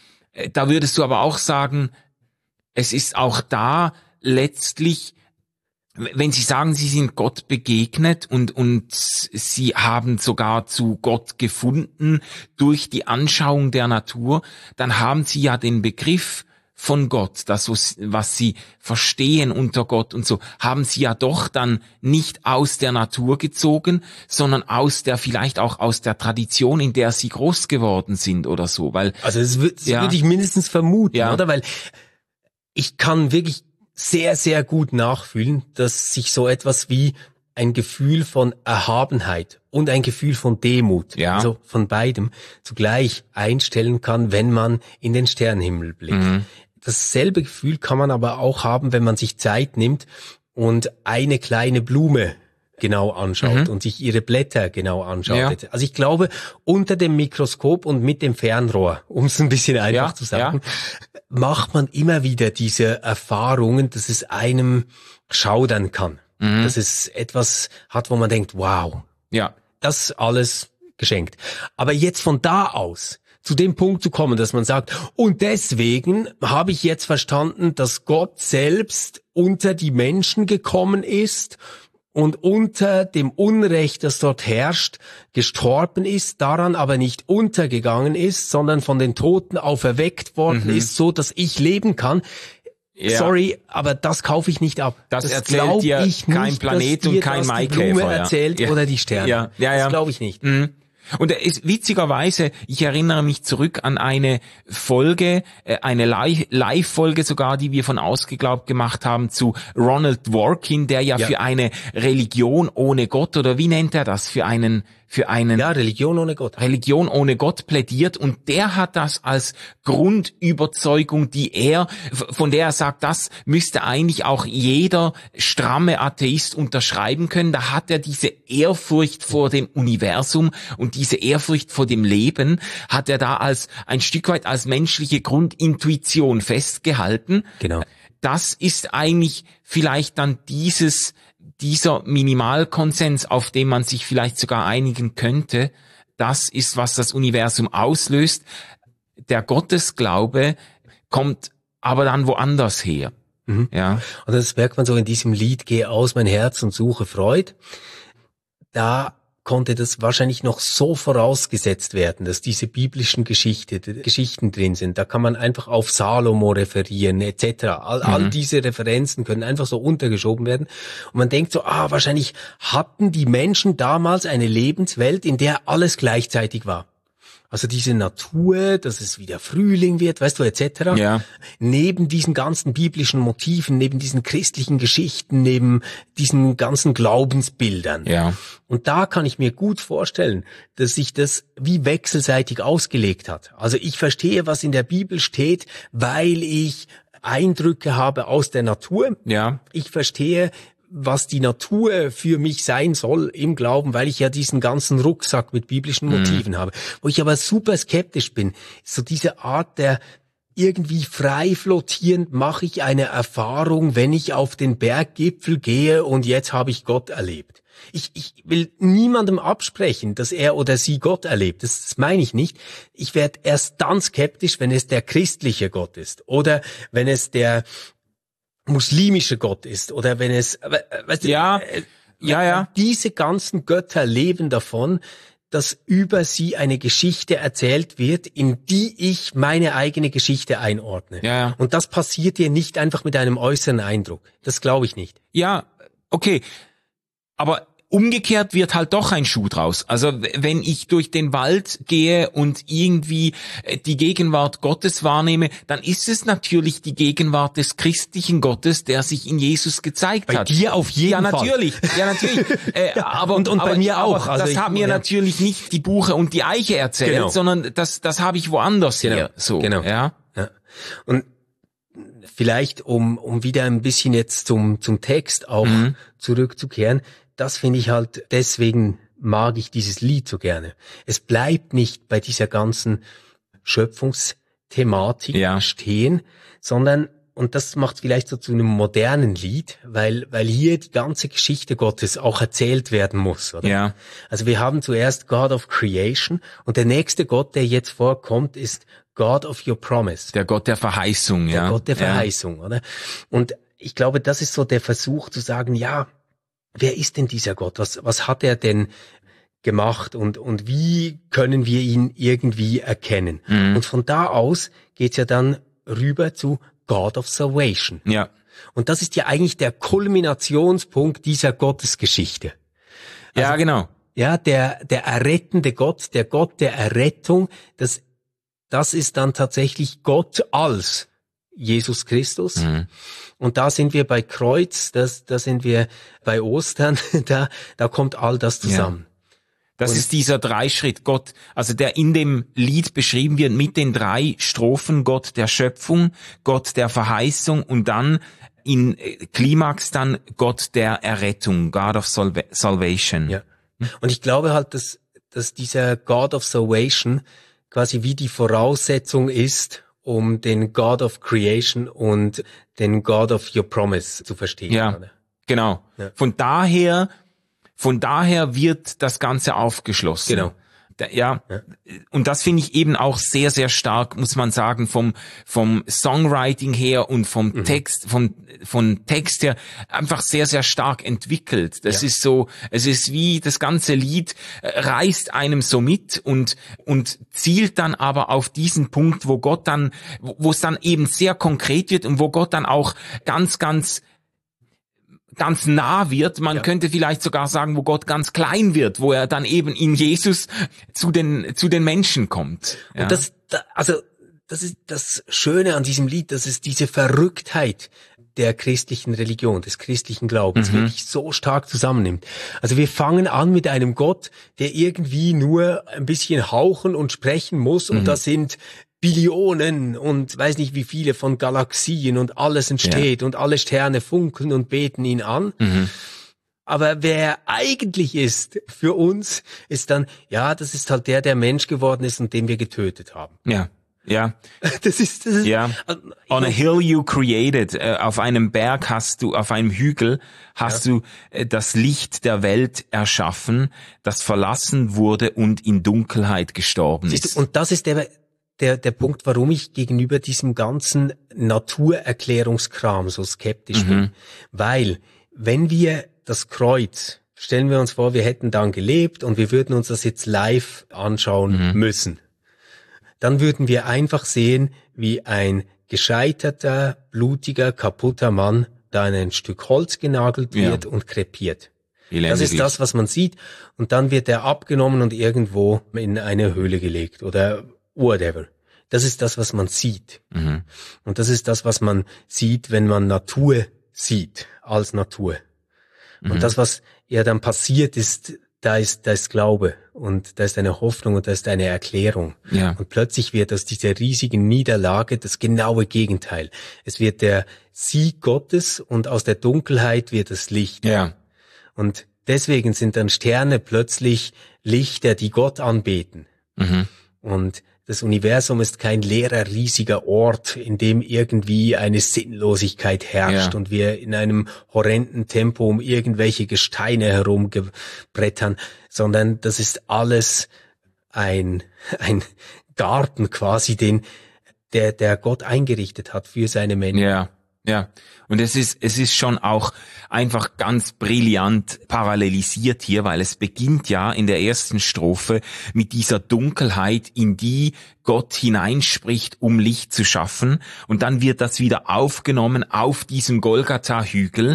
Da würdest du aber auch sagen, es ist auch da letztlich, wenn Sie sagen, Sie sind Gott begegnet und, und Sie haben sogar zu Gott gefunden durch die Anschauung der Natur, dann haben Sie ja den Begriff von Gott, das, was sie verstehen unter Gott und so, haben sie ja doch dann nicht aus der Natur gezogen, sondern aus der, vielleicht auch aus der Tradition, in der sie groß geworden sind oder so, weil. Also das, das ja, würde ich mindestens vermuten, ja. oder? Weil ich kann wirklich sehr, sehr gut nachfühlen, dass sich so etwas wie ein Gefühl von Erhabenheit und ein Gefühl von Demut, ja. also von beidem, zugleich einstellen kann, wenn man in den Sternenhimmel blickt. Mhm. Dasselbe Gefühl kann man aber auch haben, wenn man sich Zeit nimmt und eine kleine Blume genau anschaut mhm. und sich ihre Blätter genau anschaut. Ja. Also ich glaube, unter dem Mikroskop und mit dem Fernrohr, um es ein bisschen einfach ja. zu sagen, ja. macht man immer wieder diese Erfahrungen, dass es einem schaudern kann. Mhm. Dass es etwas hat, wo man denkt, wow, ja, das alles geschenkt. Aber jetzt von da aus zu dem Punkt zu kommen, dass man sagt, und deswegen habe ich jetzt verstanden, dass Gott selbst unter die Menschen gekommen ist und unter dem Unrecht, das dort herrscht, gestorben ist, daran aber nicht untergegangen ist, sondern von den Toten auferweckt worden mhm. ist, so dass ich leben kann. Ja. Sorry, aber das kaufe ich nicht ab. Das, das erzählt dir ich kein nicht, Planet und kein Maikäfer. Die Blume ja. erzählt ja. oder die Sterne. Ja. Ja, ja. Das glaube ich nicht. Mhm. Und er ist witzigerweise, ich erinnere mich zurück an eine Folge, eine Live-Folge sogar, die wir von Ausgeglaubt gemacht haben zu Ronald Dworkin, der ja, ja für eine Religion ohne Gott, oder wie nennt er das, für einen für einen ja, Religion ohne Gott. Religion ohne Gott plädiert, und der hat das als Grundüberzeugung, die er, von der er sagt, das müsste eigentlich auch jeder stramme Atheist unterschreiben können. Da hat er diese Ehrfurcht vor dem Universum und diese Ehrfurcht vor dem Leben hat er da als ein Stück weit als menschliche Grundintuition festgehalten. Genau. Das ist eigentlich vielleicht dann dieses dieser Minimalkonsens, auf den man sich vielleicht sogar einigen könnte, das ist, was das Universum auslöst. Der Gottesglaube kommt aber dann woanders her. Mhm. Ja. Und das merkt man so in diesem Lied, Geh aus mein Herz und suche Freud. Da konnte das wahrscheinlich noch so vorausgesetzt werden, dass diese biblischen Geschichte, die Geschichten drin sind. Da kann man einfach auf Salomo referieren et cetera. All, mhm. all diese Referenzen können einfach so untergeschoben werden. Und man denkt so, ah, wahrscheinlich hatten die Menschen damals eine Lebenswelt, in der alles gleichzeitig war. Also diese Natur, dass es wieder Frühling wird, weißt du, et cetera. Ja. Neben diesen ganzen biblischen Motiven, neben diesen christlichen Geschichten, neben diesen ganzen Glaubensbildern. Ja. Und da kann ich mir gut vorstellen, dass sich das wie wechselseitig ausgelegt hat. Also ich verstehe, was in der Bibel steht, weil ich Eindrücke habe aus der Natur. Ja. Ich verstehe, was die Natur für mich sein soll im Glauben, weil ich ja diesen ganzen Rucksack mit biblischen Motiven mhm. habe. Wo ich aber super skeptisch bin, ist so diese Art der irgendwie frei flottierend mache ich eine Erfahrung, wenn ich auf den Berggipfel gehe und jetzt habe ich Gott erlebt. Ich, ich will niemandem absprechen, dass er oder sie Gott erlebt. Das, das meine ich nicht. Ich werde erst dann skeptisch, wenn es der christliche Gott ist oder wenn es der muslimische Gott ist oder wenn es, weißt du, ja, Ja, ja. Diese ganzen Götter leben davon, dass über sie eine Geschichte erzählt wird, in die ich meine eigene Geschichte einordne. Ja, ja. Und das passiert dir nicht einfach mit einem äußeren Eindruck. Das glaube ich nicht. Ja, okay. Aber umgekehrt wird halt doch ein Schuh draus. Also wenn ich durch den Wald gehe und irgendwie die Gegenwart Gottes wahrnehme, dann ist es natürlich die Gegenwart des christlichen Gottes, der sich in Jesus gezeigt bei hat. Bei dir auf jeden ja, Fall. Natürlich, ja, natürlich. Äh, aber, und und aber, bei mir auch. Aber also das ich, hat mir ja. natürlich nicht die Buche und die Eiche erzählt, genau. sondern das, das habe ich woanders genau. her. So, genau. Ja. ja. Und vielleicht, um um wieder ein bisschen jetzt zum zum Text auch mhm. zurückzukehren, das finde ich halt, deswegen mag ich dieses Lied so gerne. Es bleibt nicht bei dieser ganzen Schöpfungsthematik ja. stehen, sondern, und das macht vielleicht so zu einem modernen Lied, weil weil hier die ganze Geschichte Gottes auch erzählt werden muss, oder? Ja. Also wir haben zuerst God of Creation und der nächste Gott, der jetzt vorkommt, ist God of Your Promise. Der Gott der Verheißung, der ja. Der Gott der Verheißung, ja. oder? Und ich glaube, das ist so der Versuch zu sagen, ja, wer ist denn dieser Gott? Was, was hat er denn gemacht und, und wie können wir ihn irgendwie erkennen? Mhm. Und von da aus geht's ja dann rüber zu God of Salvation. Ja. Und das ist ja eigentlich der Kulminationspunkt dieser Gottesgeschichte. Also, ja, genau. Ja, der, der errettende Gott, der Gott der Errettung, das, das ist dann tatsächlich Gott als Jesus Christus. Mhm. Und da sind wir bei Kreuz, das, da sind wir bei Ostern, da, da kommt all das zusammen. Ja. Das und ist dieser Dreischritt Gott, also der in dem Lied beschrieben wird mit den drei Strophen, Gott der Schöpfung, Gott der Verheißung und dann in Klimax dann Gott der Errettung, God of Salva- Salvation. Ja. Und ich glaube halt, dass, dass dieser God of Salvation quasi wie die Voraussetzung ist, um den God of Creation und den God of Your Promise zu verstehen. Ja, oder? Genau. Ja. Von daher, von daher wird das Ganze aufgeschlossen. Genau. Ja, ja. Und das finde ich eben auch sehr, sehr stark, muss man sagen, vom vom Songwriting her und vom mhm. Text, vom von Text her einfach sehr, sehr stark entwickelt. Das ja. ist so, es ist wie das ganze Lied reißt einem so mit und und zielt dann aber auf diesen Punkt, wo Gott dann, wo es dann eben sehr konkret wird und wo Gott dann auch ganz, ganz ganz nah wird. Man ja. könnte vielleicht sogar sagen, wo Gott ganz klein wird, wo er dann eben in Jesus zu den zu den Menschen kommt. Ja. Und das, also das ist das Schöne an diesem Lied, dass es diese Verrücktheit der christlichen Religion, des christlichen Glaubens mhm. wirklich so stark zusammennimmt. Also wir fangen an mit einem Gott, der irgendwie nur ein bisschen hauchen und sprechen muss mhm. und das sind Billionen und weiß nicht wie viele von Galaxien und alles entsteht ja. und alle Sterne funkeln und beten ihn an. Mhm. Aber wer er eigentlich ist für uns, ist dann, ja, das ist halt der, der Mensch geworden ist und den wir getötet haben. Ja, ja. Das ist, das ist ja. On a hill you created. Äh, auf einem Berg hast du, auf einem Hügel hast ja. du äh, das Licht der Welt erschaffen, das verlassen wurde und in Dunkelheit gestorben ist. Und das ist der Der, der Punkt, warum ich gegenüber diesem ganzen Naturerklärungskram so skeptisch mhm. bin. Weil, wenn wir das Kreuz, stellen wir uns vor, wir hätten dann gelebt und wir würden uns das jetzt live anschauen mhm. müssen. Dann würden wir einfach sehen, wie ein gescheiterter, blutiger, kaputter Mann da in ein Stück Holz genagelt wird ja. und krepiert. Das ist das, was man sieht. Und dann wird er abgenommen und irgendwo in eine Höhle gelegt oder whatever. Das ist das, was man sieht. Mhm. Und das ist das, was man sieht, wenn man Natur sieht, als Natur. Mhm. Und das, was ja dann passiert ist, da ist, da ist Glaube und da ist eine Hoffnung und da ist eine Erklärung. Ja. Und plötzlich wird aus dieser riesigen Niederlage das genaue Gegenteil. Es wird der Sieg Gottes und aus der Dunkelheit wird das Licht. Ja. Und deswegen sind dann Sterne plötzlich Lichter, die Gott anbeten. Mhm. Und das Universum ist kein leerer, riesiger Ort, in dem irgendwie eine Sinnlosigkeit herrscht ja. und wir in einem horrenden Tempo um irgendwelche Gesteine herumgebrettern, sondern das ist alles ein, ein Garten quasi, den, der, der Gott eingerichtet hat für seine Menschen. Ja. Ja, und es ist, es ist schon auch einfach ganz brillant parallelisiert hier, weil es beginnt ja in der ersten Strophe mit dieser Dunkelheit, in die Gott hineinspricht, um Licht zu schaffen. Und dann wird das wieder aufgenommen auf diesem Golgatha-Hügel,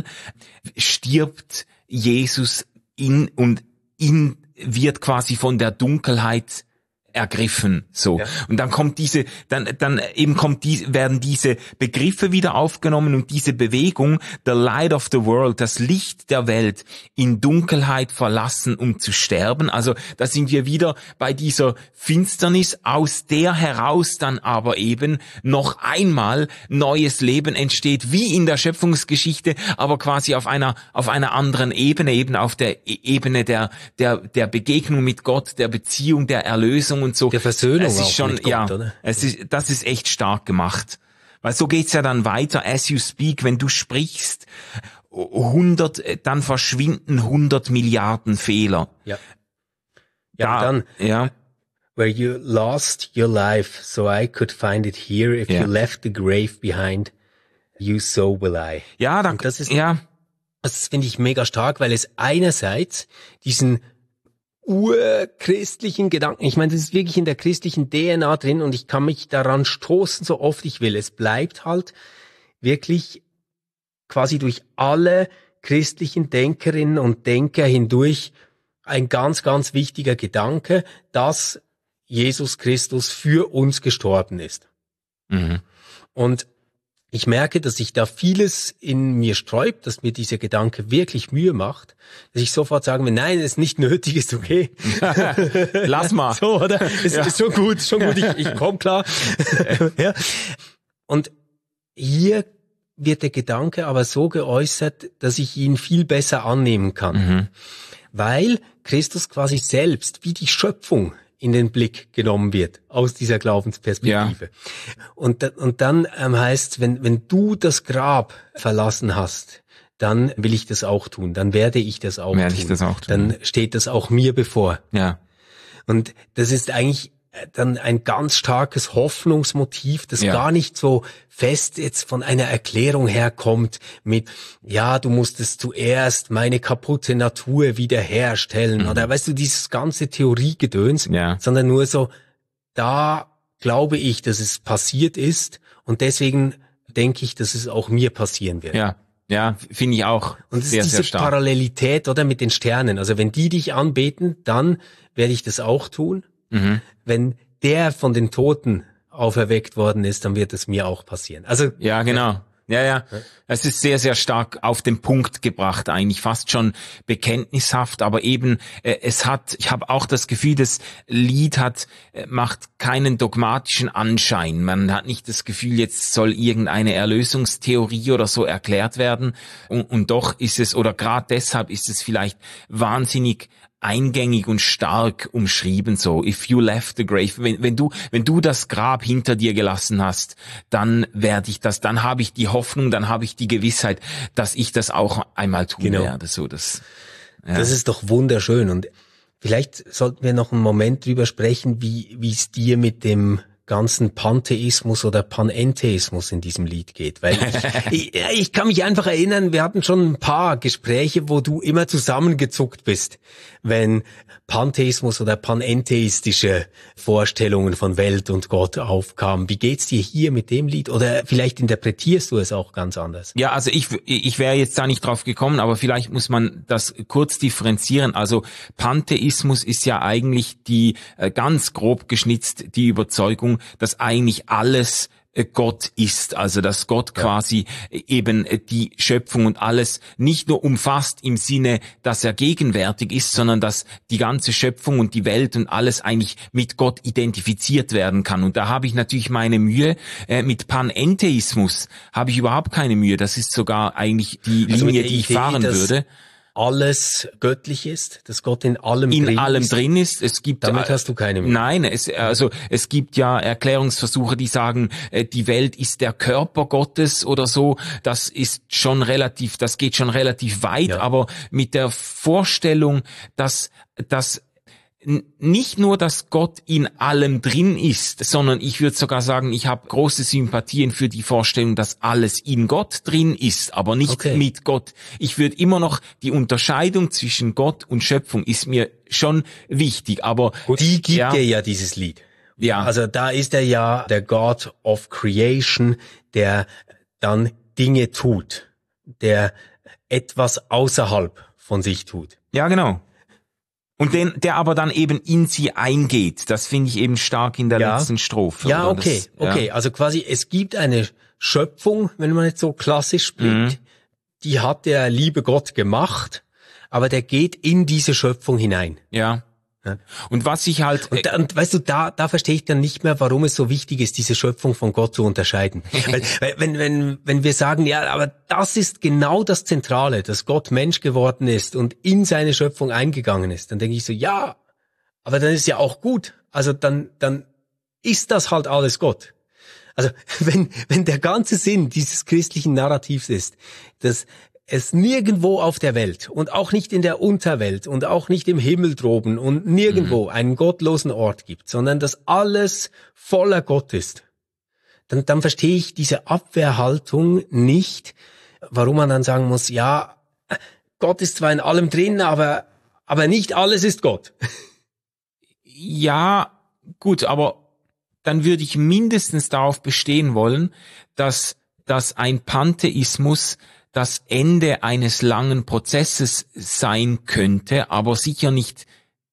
stirbt Jesus in und in wird quasi von der Dunkelheit ergriffen, so. Ja. Und dann kommt diese, dann, dann eben kommt die, werden diese Begriffe wieder aufgenommen und diese Bewegung, the light of the world, das Licht der Welt in Dunkelheit verlassen, um zu sterben. Also, da sind wir wieder bei dieser Finsternis, aus der heraus dann aber eben noch einmal neues Leben entsteht, wie in der Schöpfungsgeschichte, aber quasi auf einer, auf einer anderen Ebene, eben auf der Ebene der, der, der Begegnung mit Gott, der Beziehung, der Erlösung und so. Der Versöhnung es ist auch schon, mit Gott, ja, oder? Es ist, das ist echt stark gemacht. Weil so geht's ja dann weiter, as you speak, wenn du sprichst, hundert, dann verschwinden hundert Milliarden Fehler. Ja. Ja, da, dann, ja. Where you lost your life, so I could find it here. If ja. you left the grave behind, you so will I. Ja, da, Und das ist, ja. das finde ich mega stark, weil es einerseits diesen urchristlichen Gedanken, ich meine, das ist wirklich in der christlichen D N A drin und ich kann mich daran stoßen, so oft ich will. Es bleibt halt wirklich quasi durch alle christlichen Denkerinnen und Denker hindurch ein ganz, ganz wichtiger Gedanke, dass Jesus Christus für uns gestorben ist. Mhm. Und ich merke, dass sich da vieles in mir sträubt, dass mir dieser Gedanke wirklich Mühe macht, dass ich sofort sagen will, nein, es ist nicht nötig, ist okay. Lass mal. So, oder? Es ja. ist schon gut, schon gut, ich, ich komm klar. Ja. Und hier wird der Gedanke aber so geäußert, dass ich ihn viel besser annehmen kann. Mhm. Weil Christus quasi selbst, wie die Schöpfung, in den Blick genommen wird, aus dieser Glaubensperspektive. Ja. Und, und dann ähm, heißt, wenn, wenn du das Grab verlassen hast, dann will ich das auch tun, dann werde ich das auch werde tun. Ich das auch tun. Dann steht das auch mir bevor. Ja. Und das ist eigentlich dann ein ganz starkes Hoffnungsmotiv, das ja. gar nicht so fest jetzt von einer Erklärung herkommt mit, ja, du musstest zuerst meine kaputte Natur wiederherstellen mhm. oder weißt du, dieses ganze Theoriegedöns, ja. sondern nur so, da glaube ich, dass es passiert ist und deswegen denke ich, dass es auch mir passieren wird. Ja. Ja, finde ich auch und es sehr, ist diese sehr stark. Parallelität, oder, mit den Sternen. Also wenn die dich anbeten, dann werde ich das auch tun. Mhm. Wenn der von den Toten auferweckt worden ist, dann wird es mir auch passieren. Also ja, genau. Ja, ja. Es ist sehr, sehr stark auf den Punkt gebracht, eigentlich fast schon bekenntnishaft, aber eben äh, es hat, ich habe auch das Gefühl, das Lied hat äh, macht keinen dogmatischen Anschein. Man hat nicht das Gefühl, jetzt soll irgendeine Erlösungstheorie oder so erklärt werden und, und doch ist es, oder gerade deshalb ist es vielleicht wahnsinnig eingängig und stark umschrieben, so, if you left the grave, wenn, wenn du, wenn du das Grab hinter dir gelassen hast, dann werde ich das, dann habe ich die Hoffnung, dann habe ich die Gewissheit, dass ich das auch einmal tun genau. werde, so, das, ja. Das ist doch wunderschön und vielleicht sollten wir noch einen Moment drüber sprechen, wie, wie es dir mit dem ganzen Pantheismus oder Panentheismus in diesem Lied geht, weil ich, ich, ich kann mich einfach erinnern, wir hatten schon ein paar Gespräche, wo du immer zusammengezuckt bist, wenn Pantheismus oder panentheistische Vorstellungen von Welt und Gott aufkamen. Wie geht's dir hier mit dem Lied? Oder vielleicht interpretierst du es auch ganz anders? Ja, also ich, ich wäre jetzt da nicht drauf gekommen, aber vielleicht muss man das kurz differenzieren. Also Pantheismus ist ja eigentlich die, ganz grob geschnitzt, die Überzeugung, dass eigentlich alles Gott ist, also dass Gott ja. quasi eben die Schöpfung und alles nicht nur umfasst im Sinne, dass er gegenwärtig ist, sondern dass die ganze Schöpfung und die Welt und alles eigentlich mit Gott identifiziert werden kann. Und da habe ich natürlich meine Mühe. Äh, mit Panentheismus habe ich überhaupt keine Mühe. Das ist sogar eigentlich die also Linie, die ich Idee, fahren würde. Alles göttlich ist, dass Gott in allem in drin allem ist. drin ist. Es gibt Damit hast du keine Mühe. Nein, es also es gibt ja Erklärungsversuche, die sagen, die Welt ist der Körper Gottes oder so. Das ist schon relativ, das geht schon relativ weit, ja. aber mit der Vorstellung, dass dass nicht nur, dass Gott in allem drin ist, sondern ich würde sogar sagen, ich habe große Sympathien für die Vorstellung, dass alles in Gott drin ist, aber nicht okay. mit Gott. Ich würde immer noch, die Unterscheidung zwischen Gott und Schöpfung ist mir schon wichtig, aber... Gut, die gibt ja, er ja dieses Lied. Ja. Also da ist er ja der God of Creation, der dann Dinge tut, der etwas außerhalb von sich tut. Ja, genau. Und den, der aber dann eben in sie eingeht. Das finde ich eben stark in der ja. letzten Strophe. Ja, okay, das, ja. okay. Also quasi, es gibt eine Schöpfung, wenn man jetzt so klassisch spricht, mhm. die hat der liebe Gott gemacht, aber der geht in diese Schöpfung hinein. Ja. Ja. Und was ich halt... Und, da, und weißt du, da da verstehe ich dann nicht mehr, warum es so wichtig ist, diese Schöpfung von Gott zu unterscheiden. weil, weil wenn wenn wenn wir sagen, ja, aber das ist genau das Zentrale, dass Gott Mensch geworden ist und in seine Schöpfung eingegangen ist, dann denke ich so, ja, aber dann ist ja auch gut. Also dann dann ist das halt alles Gott. Also wenn wenn der ganze Sinn dieses christlichen Narrativs ist, dass es nirgendwo auf der Welt und auch nicht in der Unterwelt und auch nicht im Himmel droben und nirgendwo mhm. einen gottlosen Ort gibt, sondern dass alles voller Gott ist, dann, dann verstehe ich diese Abwehrhaltung nicht, warum man dann sagen muss, ja, Gott ist zwar in allem drin, aber, aber nicht alles ist Gott. Ja, gut, aber dann würde ich mindestens darauf bestehen wollen, dass, dass ein Pantheismus das Ende eines langen Prozesses sein könnte, aber sicher nicht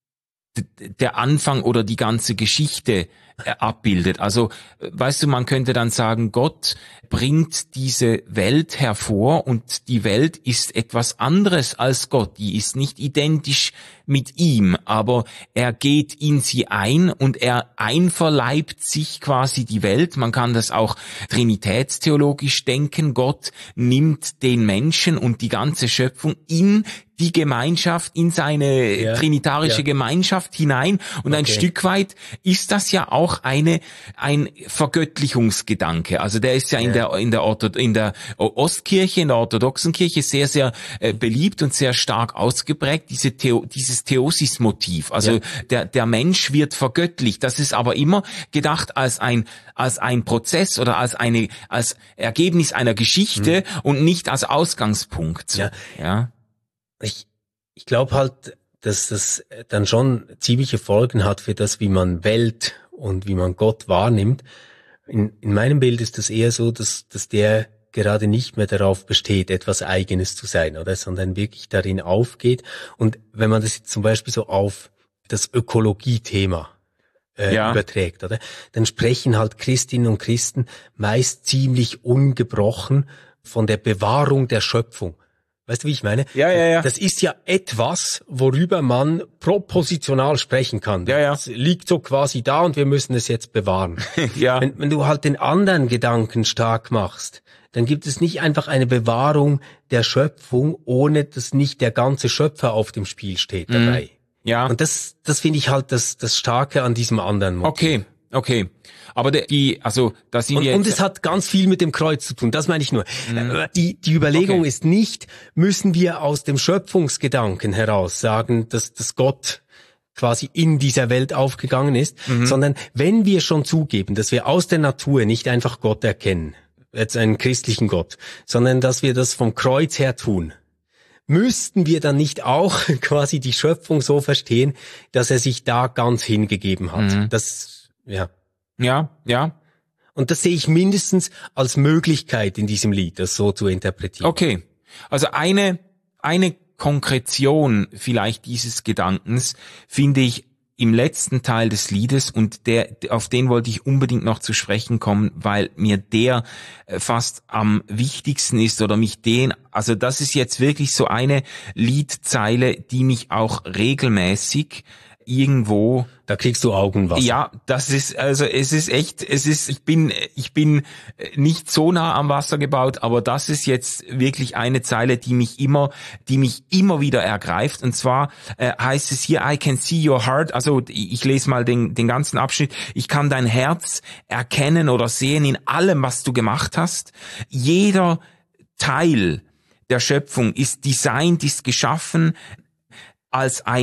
d- der Anfang oder die ganze Geschichte äh, abbildet. Also, weißt du, man könnte dann sagen, Gott bringt diese Welt hervor und die Welt ist etwas anderes als Gott. Die ist nicht identisch mit ihm, aber er geht in sie ein und er einverleibt sich quasi die Welt. Man kann das auch trinitätstheologisch denken. Gott nimmt den Menschen und die ganze Schöpfung in die Gemeinschaft, in seine ja, trinitarische ja. Gemeinschaft hinein. Und okay. ein Stück weit ist das ja auch eine ein Vergöttlichungsgedanke. Also der ist ja, ja. in der in der Ortho, in der Ostkirche, in der orthodoxen Kirche sehr sehr äh, beliebt und sehr stark ausgeprägt. Diese Theo, dieses Theosis-Motiv. Also ja. der der Mensch wird vergöttlicht. Das ist aber immer gedacht als ein als ein Prozess oder als eine als Ergebnis einer Geschichte mhm. und nicht als Ausgangspunkt. Ja. ja. Ich, ich glaube halt, dass das dann schon ziemliche Folgen hat für das, wie man Welt und wie man Gott wahrnimmt. In, in meinem Bild ist das eher so, dass, dass der gerade nicht mehr darauf besteht, etwas Eigenes zu sein, oder, sondern wirklich darin aufgeht. Und wenn man das jetzt zum Beispiel so auf das Ökologie-Thema äh, ja. überträgt, oder, dann sprechen halt Christinnen und Christen meist ziemlich ungebrochen von der Bewahrung der Schöpfung. Weißt du, wie ich meine? Ja, ja, ja. Das ist ja etwas, worüber man propositional sprechen kann. Ja, ja. Das liegt so quasi da und wir müssen es jetzt bewahren. ja. Wenn, wenn du halt den anderen Gedanken stark machst, dann gibt es nicht einfach eine Bewahrung der Schöpfung, ohne dass nicht der ganze Schöpfer auf dem Spiel steht dabei. Mm, ja. Und das, das finde ich halt das, das Starke an diesem anderen Motiv. Okay. Okay, aber der, die, also da sind und, wir jetzt und es hat ganz viel mit dem Kreuz zu tun. Das meine ich nur. Mhm. Die die Überlegung okay. ist nicht, müssen wir aus dem Schöpfungsgedanken heraus sagen, dass dass Gott quasi in dieser Welt aufgegangen ist, mhm. sondern wenn wir schon zugeben, dass wir aus der Natur nicht einfach Gott erkennen, jetzt einen christlichen Gott, sondern dass wir das vom Kreuz her tun, müssten wir dann nicht auch quasi die Schöpfung so verstehen, dass er sich da ganz hingegeben hat. Mhm. Das Ja. Ja, ja. Und das sehe ich mindestens als Möglichkeit in diesem Lied, das so zu interpretieren. Okay. Also eine, eine Konkretion vielleicht dieses Gedankens finde ich im letzten Teil des Liedes und der, auf den wollte ich unbedingt noch zu sprechen kommen, weil mir der fast am wichtigsten ist oder mich den, also das ist jetzt wirklich so eine Liedzeile, die mich auch regelmäßig irgendwo, da kriegst du Augenwasser. Ja, das ist, also es ist echt, es ist, ich bin, ich bin nicht so nah am Wasser gebaut, aber das ist jetzt wirklich eine Zeile, die mich immer, die mich immer wieder ergreift. Und zwar äh, heißt es hier, I can see your heart, also ich lese mal den, den ganzen Abschnitt, ich kann dein Herz erkennen oder sehen in allem, was du gemacht hast. Jeder Teil der Schöpfung ist designt, ist geschaffen als ein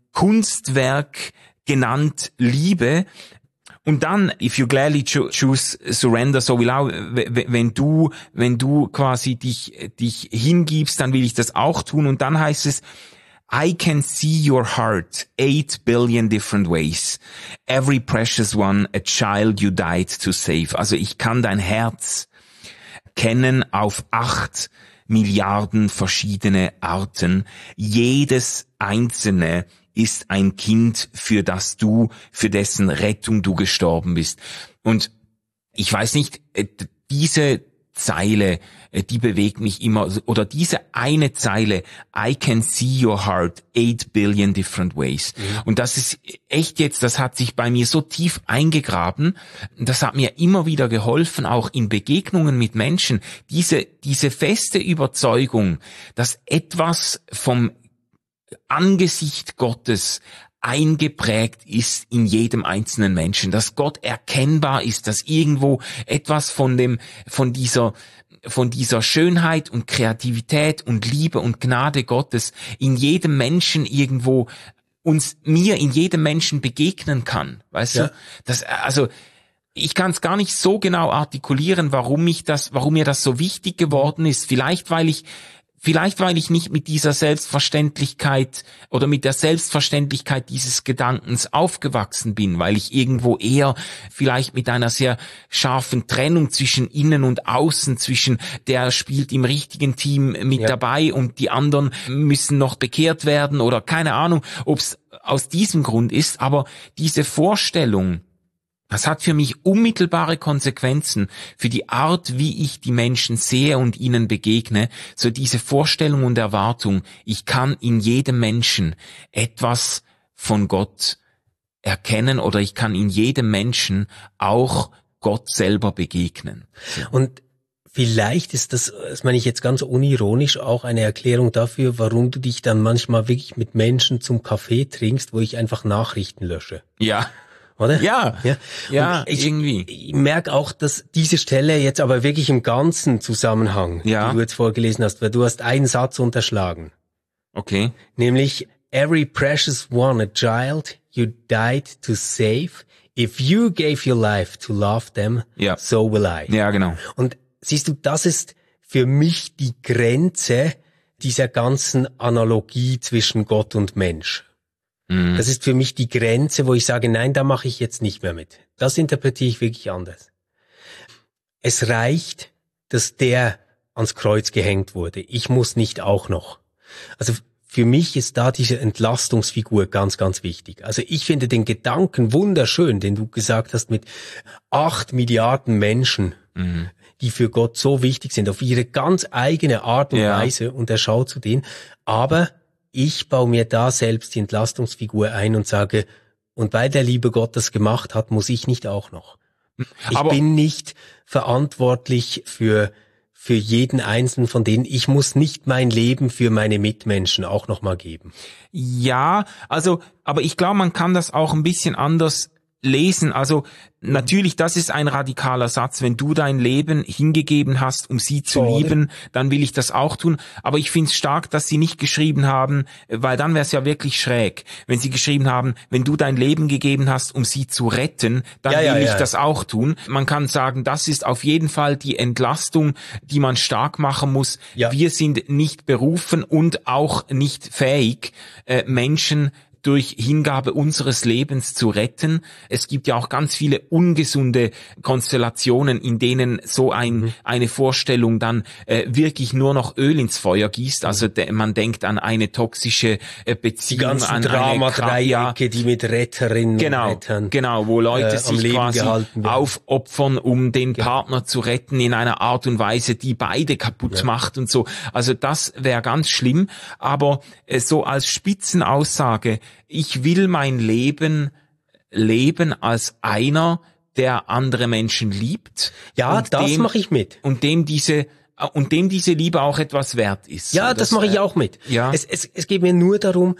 Kunstwerk genannt Liebe. Und dann, if you gladly choose surrender, so will I, wenn du, wenn du quasi dich, dich hingibst, dann will ich das auch tun. Und dann heißt es, I can see your heart eight billion different ways. Every precious one, a child you died to save. Also ich kann dein Herz kennen auf acht Milliarden verschiedene Arten. Jedes einzelne ist ein Kind, für das du, für dessen Rettung du gestorben bist. Und ich weiß nicht, diese Zeile, die bewegt mich immer, oder diese eine Zeile, I can see your heart eight billion different ways. Mhm. Und das ist echt jetzt, das hat sich bei mir so tief eingegraben, das hat mir immer wieder geholfen, auch in Begegnungen mit Menschen, diese, diese feste Überzeugung, dass etwas vom Angesicht Gottes eingeprägt ist in jedem einzelnen Menschen, dass Gott erkennbar ist, dass irgendwo etwas von dem, von dieser, von dieser Schönheit und Kreativität und Liebe und Gnade Gottes in jedem Menschen irgendwo uns, mir in jedem Menschen begegnen kann, weißt ja. du? Das, also, ich kann es gar nicht so genau artikulieren, warum ich das, warum mir das so wichtig geworden ist. Vielleicht, weil ich Vielleicht, weil ich nicht mit dieser Selbstverständlichkeit oder mit der Selbstverständlichkeit dieses Gedankens aufgewachsen bin, weil ich irgendwo eher vielleicht mit einer sehr scharfen Trennung zwischen Innen und Außen, zwischen der spielt im richtigen Team mit ja. dabei und die anderen müssen noch bekehrt werden oder keine Ahnung, ob es aus diesem Grund ist, aber diese Vorstellung, das hat für mich unmittelbare Konsequenzen für die Art, wie ich die Menschen sehe und ihnen begegne. So diese Vorstellung und Erwartung, ich kann in jedem Menschen etwas von Gott erkennen oder ich kann in jedem Menschen auch Gott selber begegnen. Und vielleicht ist das, das meine ich jetzt ganz unironisch, auch eine Erklärung dafür, warum du dich dann manchmal wirklich mit Menschen zum Kaffee trinkst, wo ich einfach Nachrichten lösche. Ja. Oder? Ja, ja, ja ich, irgendwie. Ich merke auch, dass diese Stelle jetzt aber wirklich im ganzen Zusammenhang, ja. die du jetzt vorgelesen hast, weil du hast einen Satz unterschlagen. Okay. Nämlich, every precious one, a child you died to save. If you gave your life to love them, ja. so will I. Ja, genau. Und siehst du, das ist für mich die Grenze dieser ganzen Analogie zwischen Gott und Mensch. Das ist für mich die Grenze, wo ich sage, nein, da mache ich jetzt nicht mehr mit. Das interpretiere ich wirklich anders. Es reicht, dass der ans Kreuz gehängt wurde. Ich muss nicht auch noch. Also für mich ist da diese Entlastungsfigur ganz, ganz wichtig. Also ich finde den Gedanken wunderschön, den du gesagt hast mit acht Milliarden Menschen, mhm. die für Gott so wichtig sind, auf ihre ganz eigene Art und ja. Weise, und er schaut zu denen. Aber ich baue mir da selbst die Entlastungsfigur ein und sage, und weil der liebe Gott das gemacht hat, muss ich nicht auch noch. Ich Aber bin nicht verantwortlich für für jeden einzelnen von denen. Ich muss nicht mein Leben für meine Mitmenschen auch noch mal geben. Ja, also, aber ich glaube, man kann das auch ein bisschen anders lesen. Also natürlich, das ist ein radikaler Satz. Wenn du dein Leben hingegeben hast, um sie zu Voll. lieben, dann will ich das auch tun. Aber ich finde es stark, dass sie nicht geschrieben haben, weil dann wäre es ja wirklich schräg, wenn sie geschrieben haben, wenn du dein Leben gegeben hast, um sie zu retten, dann ja, will ja, ich ja. das auch tun. Man kann sagen, das ist auf jeden Fall die Entlastung, die man stark machen muss. Ja. Wir sind nicht berufen und auch nicht fähig, äh, Menschen durch Hingabe unseres Lebens zu retten. Es gibt ja auch ganz viele ungesunde Konstellationen, in denen so ein mhm. eine Vorstellung dann äh, wirklich nur noch Öl ins Feuer gießt. Also de, man denkt an eine toxische äh, Beziehung, die ganzen an Drama-Dreiecke, die mit Retterinnen genau, und Rettern genau, wo Leute äh, sich quasi aufopfern, um den ja. Partner zu retten in einer Art und Weise, die beide kaputt ja. macht und so. Also das wäre ganz schlimm. Aber äh, so als Spitzenaussage: Ich will mein Leben leben als einer, der andere Menschen liebt. Ja, das mache ich mit. Und dem diese und dem diese Liebe auch etwas wert ist. Ja, so, das, das mache ich auch mit. Ja. Es, es, es geht mir nur darum,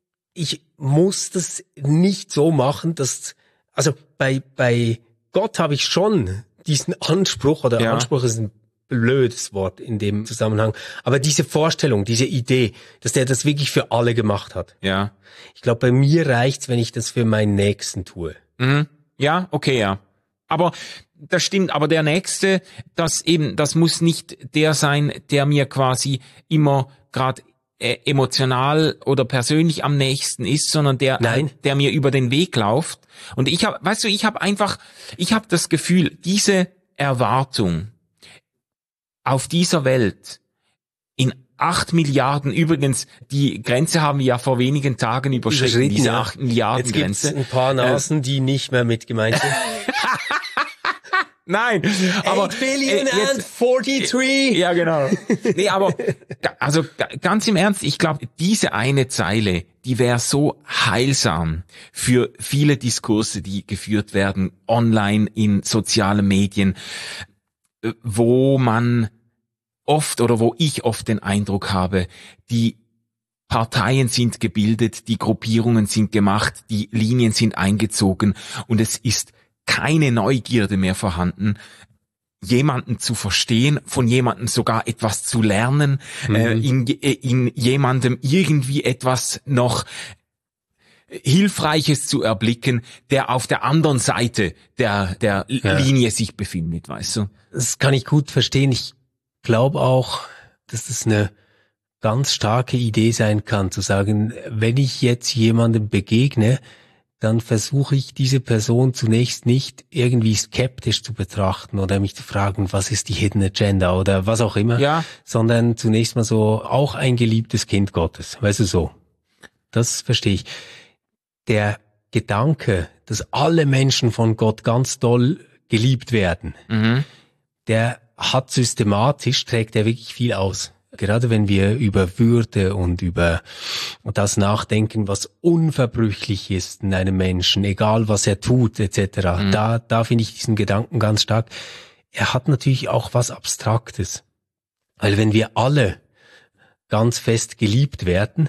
ich muss das nicht so machen, dass, also bei bei Gott habe ich schon diesen Anspruch, oder ja. Anspruch ist ein blödes Wort in dem Zusammenhang. Aber diese Vorstellung, diese Idee, dass der das wirklich für alle gemacht hat. Ja. Ich glaube, bei mir reicht's, wenn ich das für meinen Nächsten tue. Mhm. Ja, okay, ja. Aber das stimmt, aber der Nächste, das eben, das muss nicht der sein, der mir quasi immer gerade äh, emotional oder persönlich am nächsten ist, sondern der, Nein. der mir über den Weg läuft. Und ich habe, weißt du, ich habe einfach, ich habe das Gefühl, diese Erwartung auf dieser Welt in acht Milliarden, übrigens, die Grenze haben wir ja vor wenigen Tagen überschritten, diese ja. acht Milliarden Jetzt Grenze. gibt's ein paar Nasen, äh, die nicht mehr mit gemeint sind. Nein, aber eight billion äh, jetzt, and forty-three. Ja, genau. Nee, aber also ganz im Ernst, ich glaube, diese eine Zeile, die wäre so heilsam für viele Diskurse, die geführt werden online in sozialen Medien, wo man oft oder wo ich oft den Eindruck habe, die Parteien sind gebildet, die Gruppierungen sind gemacht, die Linien sind eingezogen und es ist keine Neugierde mehr vorhanden, jemanden zu verstehen, von jemandem sogar etwas zu lernen, mhm. äh, in, in jemandem irgendwie etwas noch Hilfreiches zu erblicken, der auf der anderen Seite der der ja. Linie sich befindet, weißt du? Das kann ich gut verstehen. Ich glaube auch, dass das eine ganz starke Idee sein kann, zu sagen, wenn ich jetzt jemandem begegne, dann versuche ich diese Person zunächst nicht irgendwie skeptisch zu betrachten oder mich zu fragen, was ist die Hidden Agenda oder was auch immer, ja. sondern zunächst mal so auch ein geliebtes Kind Gottes, weißt du so. Das verstehe ich. Der Gedanke, dass alle Menschen von Gott ganz doll geliebt werden, mhm. der hat systematisch, trägt er wirklich viel aus. Gerade wenn wir über Würde und über das nachdenken, was unverbrüchlich ist in einem Menschen, egal was er tut, et cetera. Mhm. Da, da finde ich diesen Gedanken ganz stark. Er hat natürlich auch was Abstraktes. Weil wenn wir alle ganz fest geliebt werden,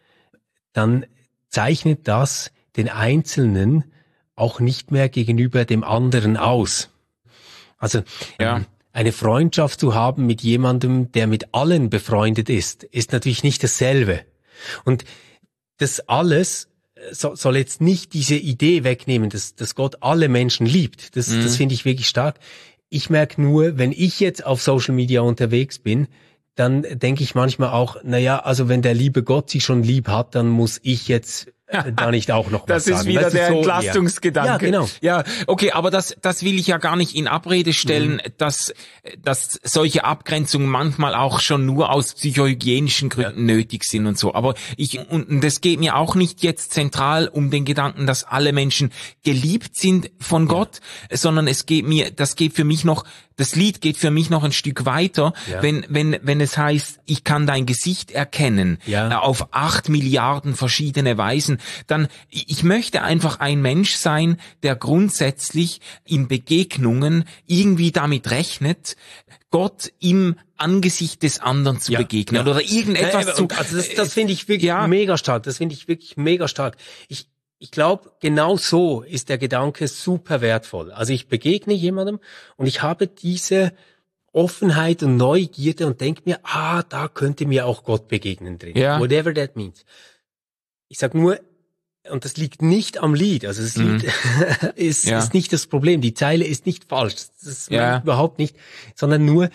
dann zeichnet das den Einzelnen auch nicht mehr gegenüber dem anderen aus. Also, ja. ähm, eine Freundschaft zu haben mit jemandem, der mit allen befreundet ist, ist natürlich nicht dasselbe. Und das alles so, soll jetzt nicht diese Idee wegnehmen, dass, dass Gott alle Menschen liebt. Das, mhm. das finde ich wirklich stark. Ich merke nur, wenn ich jetzt auf Social Media unterwegs bin, dann denke ich manchmal auch, naja, also wenn der liebe Gott sie schon lieb hat, dann muss ich jetzt da nicht auch noch was sagen. Das ist wieder weißt du, der so, Entlastungsgedanke. Ja, genau. Ja, okay, aber das, das will ich ja gar nicht in Abrede stellen, mhm. dass, dass solche Abgrenzungen manchmal auch schon nur aus psychohygienischen Gründen ja. nötig sind und so. Aber ich, und das geht mir auch nicht jetzt zentral um den Gedanken, dass alle Menschen geliebt sind von Gott, ja. sondern es geht mir, das geht für mich noch, das Lied geht für mich noch ein Stück weiter, ja. wenn, wenn, wenn es heißt, ich kann dein Gesicht erkennen, ja. auf acht Milliarden verschiedene Weisen, dann, ich möchte einfach ein Mensch sein, der grundsätzlich in Begegnungen irgendwie damit rechnet, Gott im Angesicht des anderen zu ja, begegnen ja. oder irgendetwas ja, zu... Also das, das finde ich wirklich ja. mega stark, das finde ich wirklich mega stark. Ich Ich glaube, genau so ist der Gedanke super wertvoll. Also ich begegne jemandem und ich habe diese Offenheit und Neugierde und denke mir, ah, da könnte mir auch Gott begegnen drin. Ja. Whatever that means. Ich sag nur, und das liegt nicht am Lied, also das Lied mhm. ist, ja. ist nicht das Problem. Die Zeile ist nicht falsch, das ja. überhaupt nicht, sondern nur,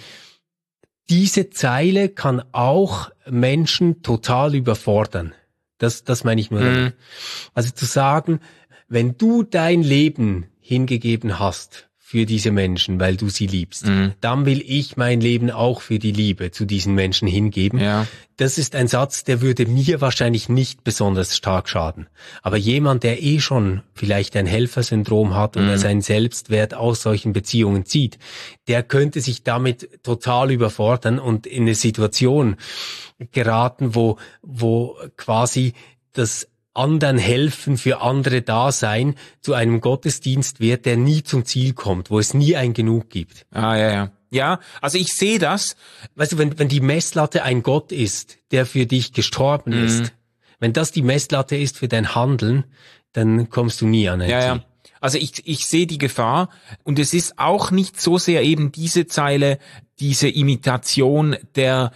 diese Zeile kann auch Menschen total überfordern. Das, das meine ich nur. Mhm. Also zu sagen, wenn du dein Leben hingegeben hast für diese Menschen, weil du sie liebst, mhm. dann will ich mein Leben auch für die Liebe zu diesen Menschen hingeben. Ja. Das ist ein Satz, der würde mir wahrscheinlich nicht besonders stark schaden. Aber jemand, der eh schon vielleicht ein Helfersyndrom hat oder mhm. seinen Selbstwert aus solchen Beziehungen zieht, der könnte sich damit total überfordern und in eine Situation geraten, wo, wo quasi das anderen helfen, für andere da sein, zu einem Gottesdienst wird, der nie zum Ziel kommt, wo es nie ein Genug gibt. Ah, ja, ja. Ja, also ich sehe das. Weißt du, wenn, wenn die Messlatte ein Gott ist, der für dich gestorben mhm. ist, wenn das die Messlatte ist für dein Handeln, dann kommst du nie an ein ja, Ziel. Ja. Also ich, ich sehe die Gefahr und es ist auch nicht so sehr eben diese Zeile, diese Imitation der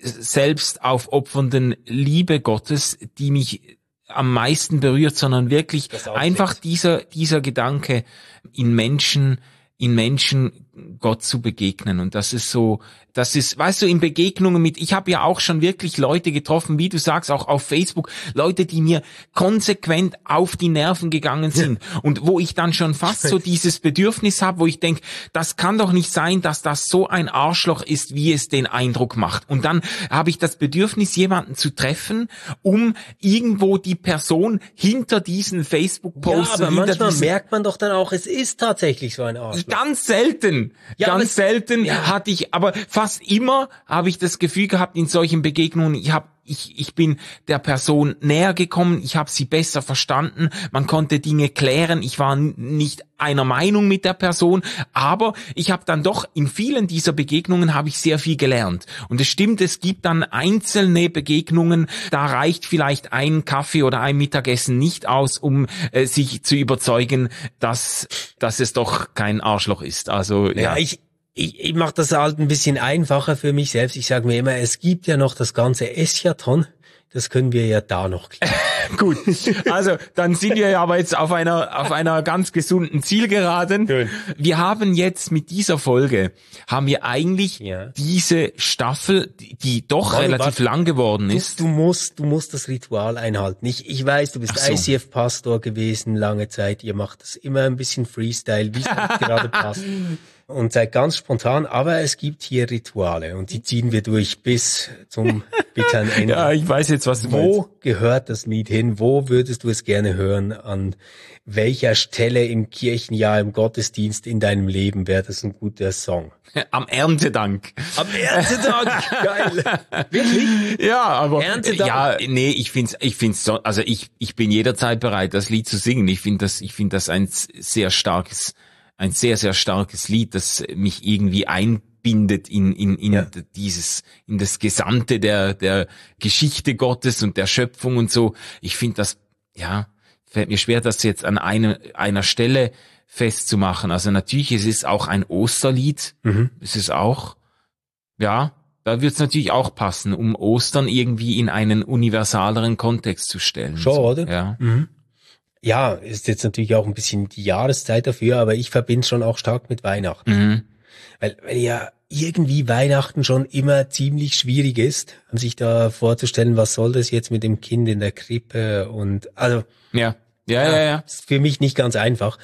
selbst aufopfernden Liebe Gottes, die mich am meisten berührt, sondern wirklich einfach dieser, dieser Gedanke, in Menschen, in Menschen Gott zu begegnen. Und das ist so, das ist, weißt du, in Begegnungen mit, ich habe ja auch schon wirklich Leute getroffen, wie du sagst, auch auf Facebook, Leute, die mir konsequent auf die Nerven gegangen sind und wo ich dann schon fast so dieses Bedürfnis habe, wo ich denke, das kann doch nicht sein, dass das so ein Arschloch ist, wie es den Eindruck macht. Und dann habe ich das Bedürfnis, jemanden zu treffen, um irgendwo die Person hinter diesen Facebook-Posts... Ja, aber manchmal merkt man doch dann auch, es ist tatsächlich so ein Arschloch. Ganz selten. Ja, Ganz selten ja. hatte ich, aber fast immer habe ich das Gefühl gehabt in solchen Begegnungen, ich habe ich ich bin der Person näher gekommen, ich habe sie besser verstanden, man konnte Dinge klären, ich war nicht einer Meinung mit der Person, aber ich habe dann doch in vielen dieser Begegnungen habe ich sehr viel gelernt. Und es stimmt, es gibt dann einzelne Begegnungen, da reicht vielleicht ein Kaffee oder ein Mittagessen nicht aus, um äh, sich zu überzeugen, dass dass es doch kein Arschloch ist. Also ja, ja ich Ich, ich mache das halt ein bisschen einfacher für mich selbst. Ich sage mir immer, es gibt ja noch das ganze Eschaton. Das können wir ja da noch klären. Gut, also dann sind wir ja aber jetzt auf einer auf einer ganz gesunden Zielgeraden. Schön. Wir haben jetzt mit dieser Folge, haben wir eigentlich ja. diese Staffel, die, die doch warte, relativ warte. lang geworden ist. Du, du musst du musst das Ritual einhalten. Ich, ich weiß, du bist so. I C F-Pastor gewesen lange Zeit. Ihr macht das immer ein bisschen Freestyle, wie es gerade passt. Und seid ganz spontan, aber es gibt hier Rituale und die ziehen wir durch bis zum bitteren Ende. Ja, ich weiß jetzt, was du Wo meinst. gehört das Lied hin? Wo würdest du es gerne hören? An welcher Stelle im Kirchenjahr, im Gottesdienst in deinem Leben wäre das ein guter Song? Am Erntedank. Am Erntedank, geil. Wirklich? Ja, aber Erntedank? Ja, nee, ich find's, ich find's so, also ich, ich bin jederzeit bereit, das Lied zu singen. Ich finde das, ich finde das ein sehr starkes, ein sehr, sehr starkes Lied, das mich irgendwie einbindet in, in, in ja. dieses, in das Gesamte der, der Geschichte Gottes und der Schöpfung und so. Ich finde das, ja, fällt mir schwer, das jetzt an eine, einer Stelle festzumachen. Also natürlich, es ist auch ein Osterlied. Mhm. Es ist auch, ja, da wird es natürlich auch passen, um Ostern irgendwie in einen universaleren Kontext zu stellen. Schon, so. oder? Ja. Mhm. Ja, ist jetzt natürlich auch ein bisschen die Jahreszeit dafür, aber ich verbinde schon auch stark mit Weihnachten. Mhm. Weil, weil ja irgendwie Weihnachten schon immer ziemlich schwierig ist, sich da vorzustellen, was soll das jetzt mit dem Kind in der Krippe und also ja, ja, ja, ja. Ist für mich nicht ganz einfach.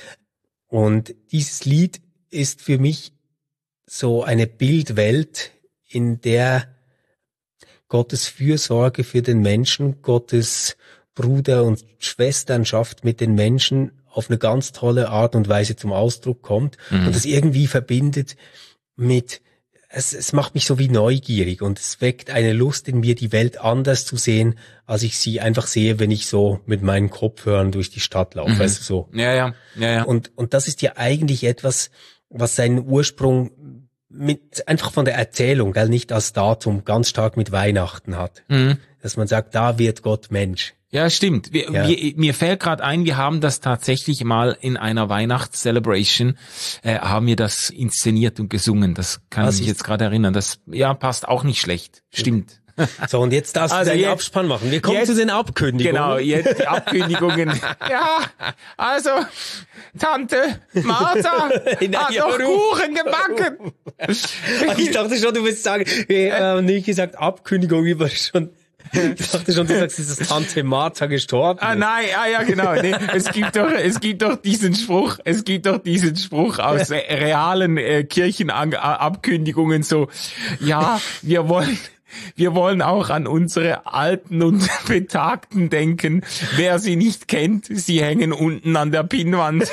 Und dieses Lied ist für mich so eine Bildwelt, in der Gottes Fürsorge für den Menschen, Gottes Bruder- und Schwesternschaft mit den Menschen auf eine ganz tolle Art und Weise zum Ausdruck kommt mhm. und das irgendwie verbindet mit, es, es macht mich so wie neugierig und es weckt eine Lust in mir, die Welt anders zu sehen, als ich sie einfach sehe, wenn ich so mit meinen Kopfhörern durch die Stadt laufe, mhm. weißt du, so. Ja, ja, ja, ja. Und, und das ist ja eigentlich etwas, was seinen Ursprung mit, einfach von der Erzählung, gell, nicht als Datum, ganz stark mit Weihnachten hat. Mhm. Dass man sagt, da wird Gott Mensch. Ja, stimmt. Wir, ja. Wir, mir fällt gerade ein, wir haben das tatsächlich mal in einer Weihnachtscelebration, äh, haben wir das inszeniert und gesungen. Das kann ich mich jetzt gerade erinnern. Das ja passt auch nicht schlecht. Stimmt. So, und jetzt darfst also du deinen jetzt, Abspann machen. Wir kommen jetzt, zu den Abkündigungen. Genau, jetzt die Ankündigungen. Ja, also, Tante Martha hat noch Kuchen gebacken. Ich dachte schon, du willst sagen, ich habe nicht gesagt Abkündigung, ich war schon... Ich dachte schon, du sagst, es ist Tante Martha gestorben. Ah, nein, ah, ja, genau. Nee, es gibt doch, es gibt doch diesen Spruch, es gibt doch diesen Spruch aus äh, realen äh, Kirchenabkündigungen so, ja, wir wollen, wir wollen auch an unsere Alten und Betagten denken. Wer sie nicht kennt, sie hängen unten an der Pinnwand.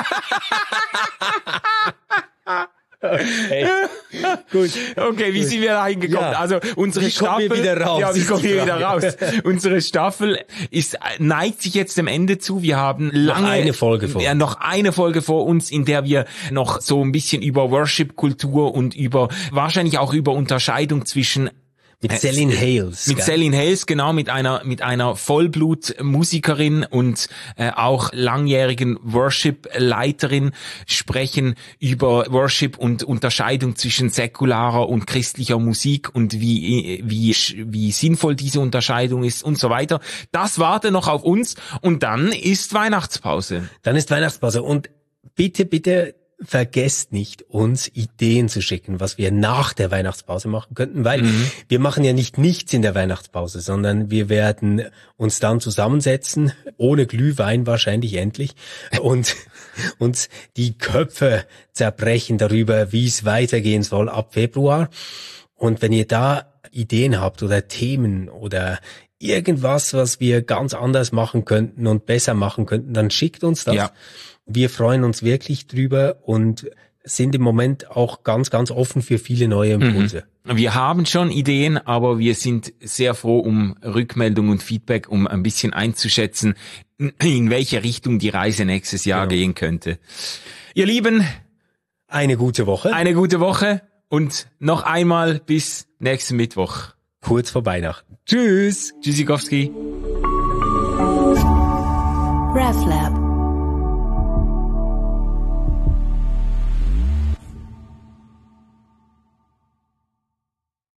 Okay. Gut. Okay, wie Gut. sind wir da hingekommen? Ja. Also unsere wie Staffel. Kommen wir wieder raus? Ja, wie kommen wir wieder raus? Unsere Staffel ist neigt sich jetzt dem Ende zu. Wir haben lange noch eine Folge vor. Ja, noch eine Folge vor uns, in der wir noch so ein bisschen über Worship-Kultur und über wahrscheinlich auch über Unterscheidung zwischen Mit Celine Hales. Mit gell? Celine Hales, genau, mit einer mit einer Vollblutmusikerin und äh, auch langjährigen Worship-Leiterin sprechen über Worship und Unterscheidung zwischen säkularer und christlicher Musik und wie wie wie sinnvoll diese Unterscheidung ist und so weiter. Das warte noch auf uns und dann ist Weihnachtspause. Dann ist Weihnachtspause und bitte, bitte vergesst nicht, uns Ideen zu schicken, was wir nach der Weihnachtspause machen könnten, weil mhm. wir machen ja nicht nichts in der Weihnachtspause, sondern wir werden uns dann zusammensetzen, ohne Glühwein wahrscheinlich endlich, und uns die Köpfe zerbrechen darüber, wie es weitergehen soll ab Februar. Und wenn ihr da Ideen habt oder Themen oder irgendwas, was wir ganz anders machen könnten und besser machen könnten, dann schickt uns das. Ja. Wir freuen uns wirklich drüber und sind im Moment auch ganz, ganz offen für viele neue Impulse. Wir haben schon Ideen, aber wir sind sehr froh um Rückmeldung und Feedback, um ein bisschen einzuschätzen, in welche Richtung die Reise nächstes Jahr genau. gehen könnte. Ihr Lieben, eine gute Woche. Eine gute Woche und noch einmal bis nächsten Mittwoch. Kurz vor Weihnachten. Tschüss. Tschüssikowski. RefLab.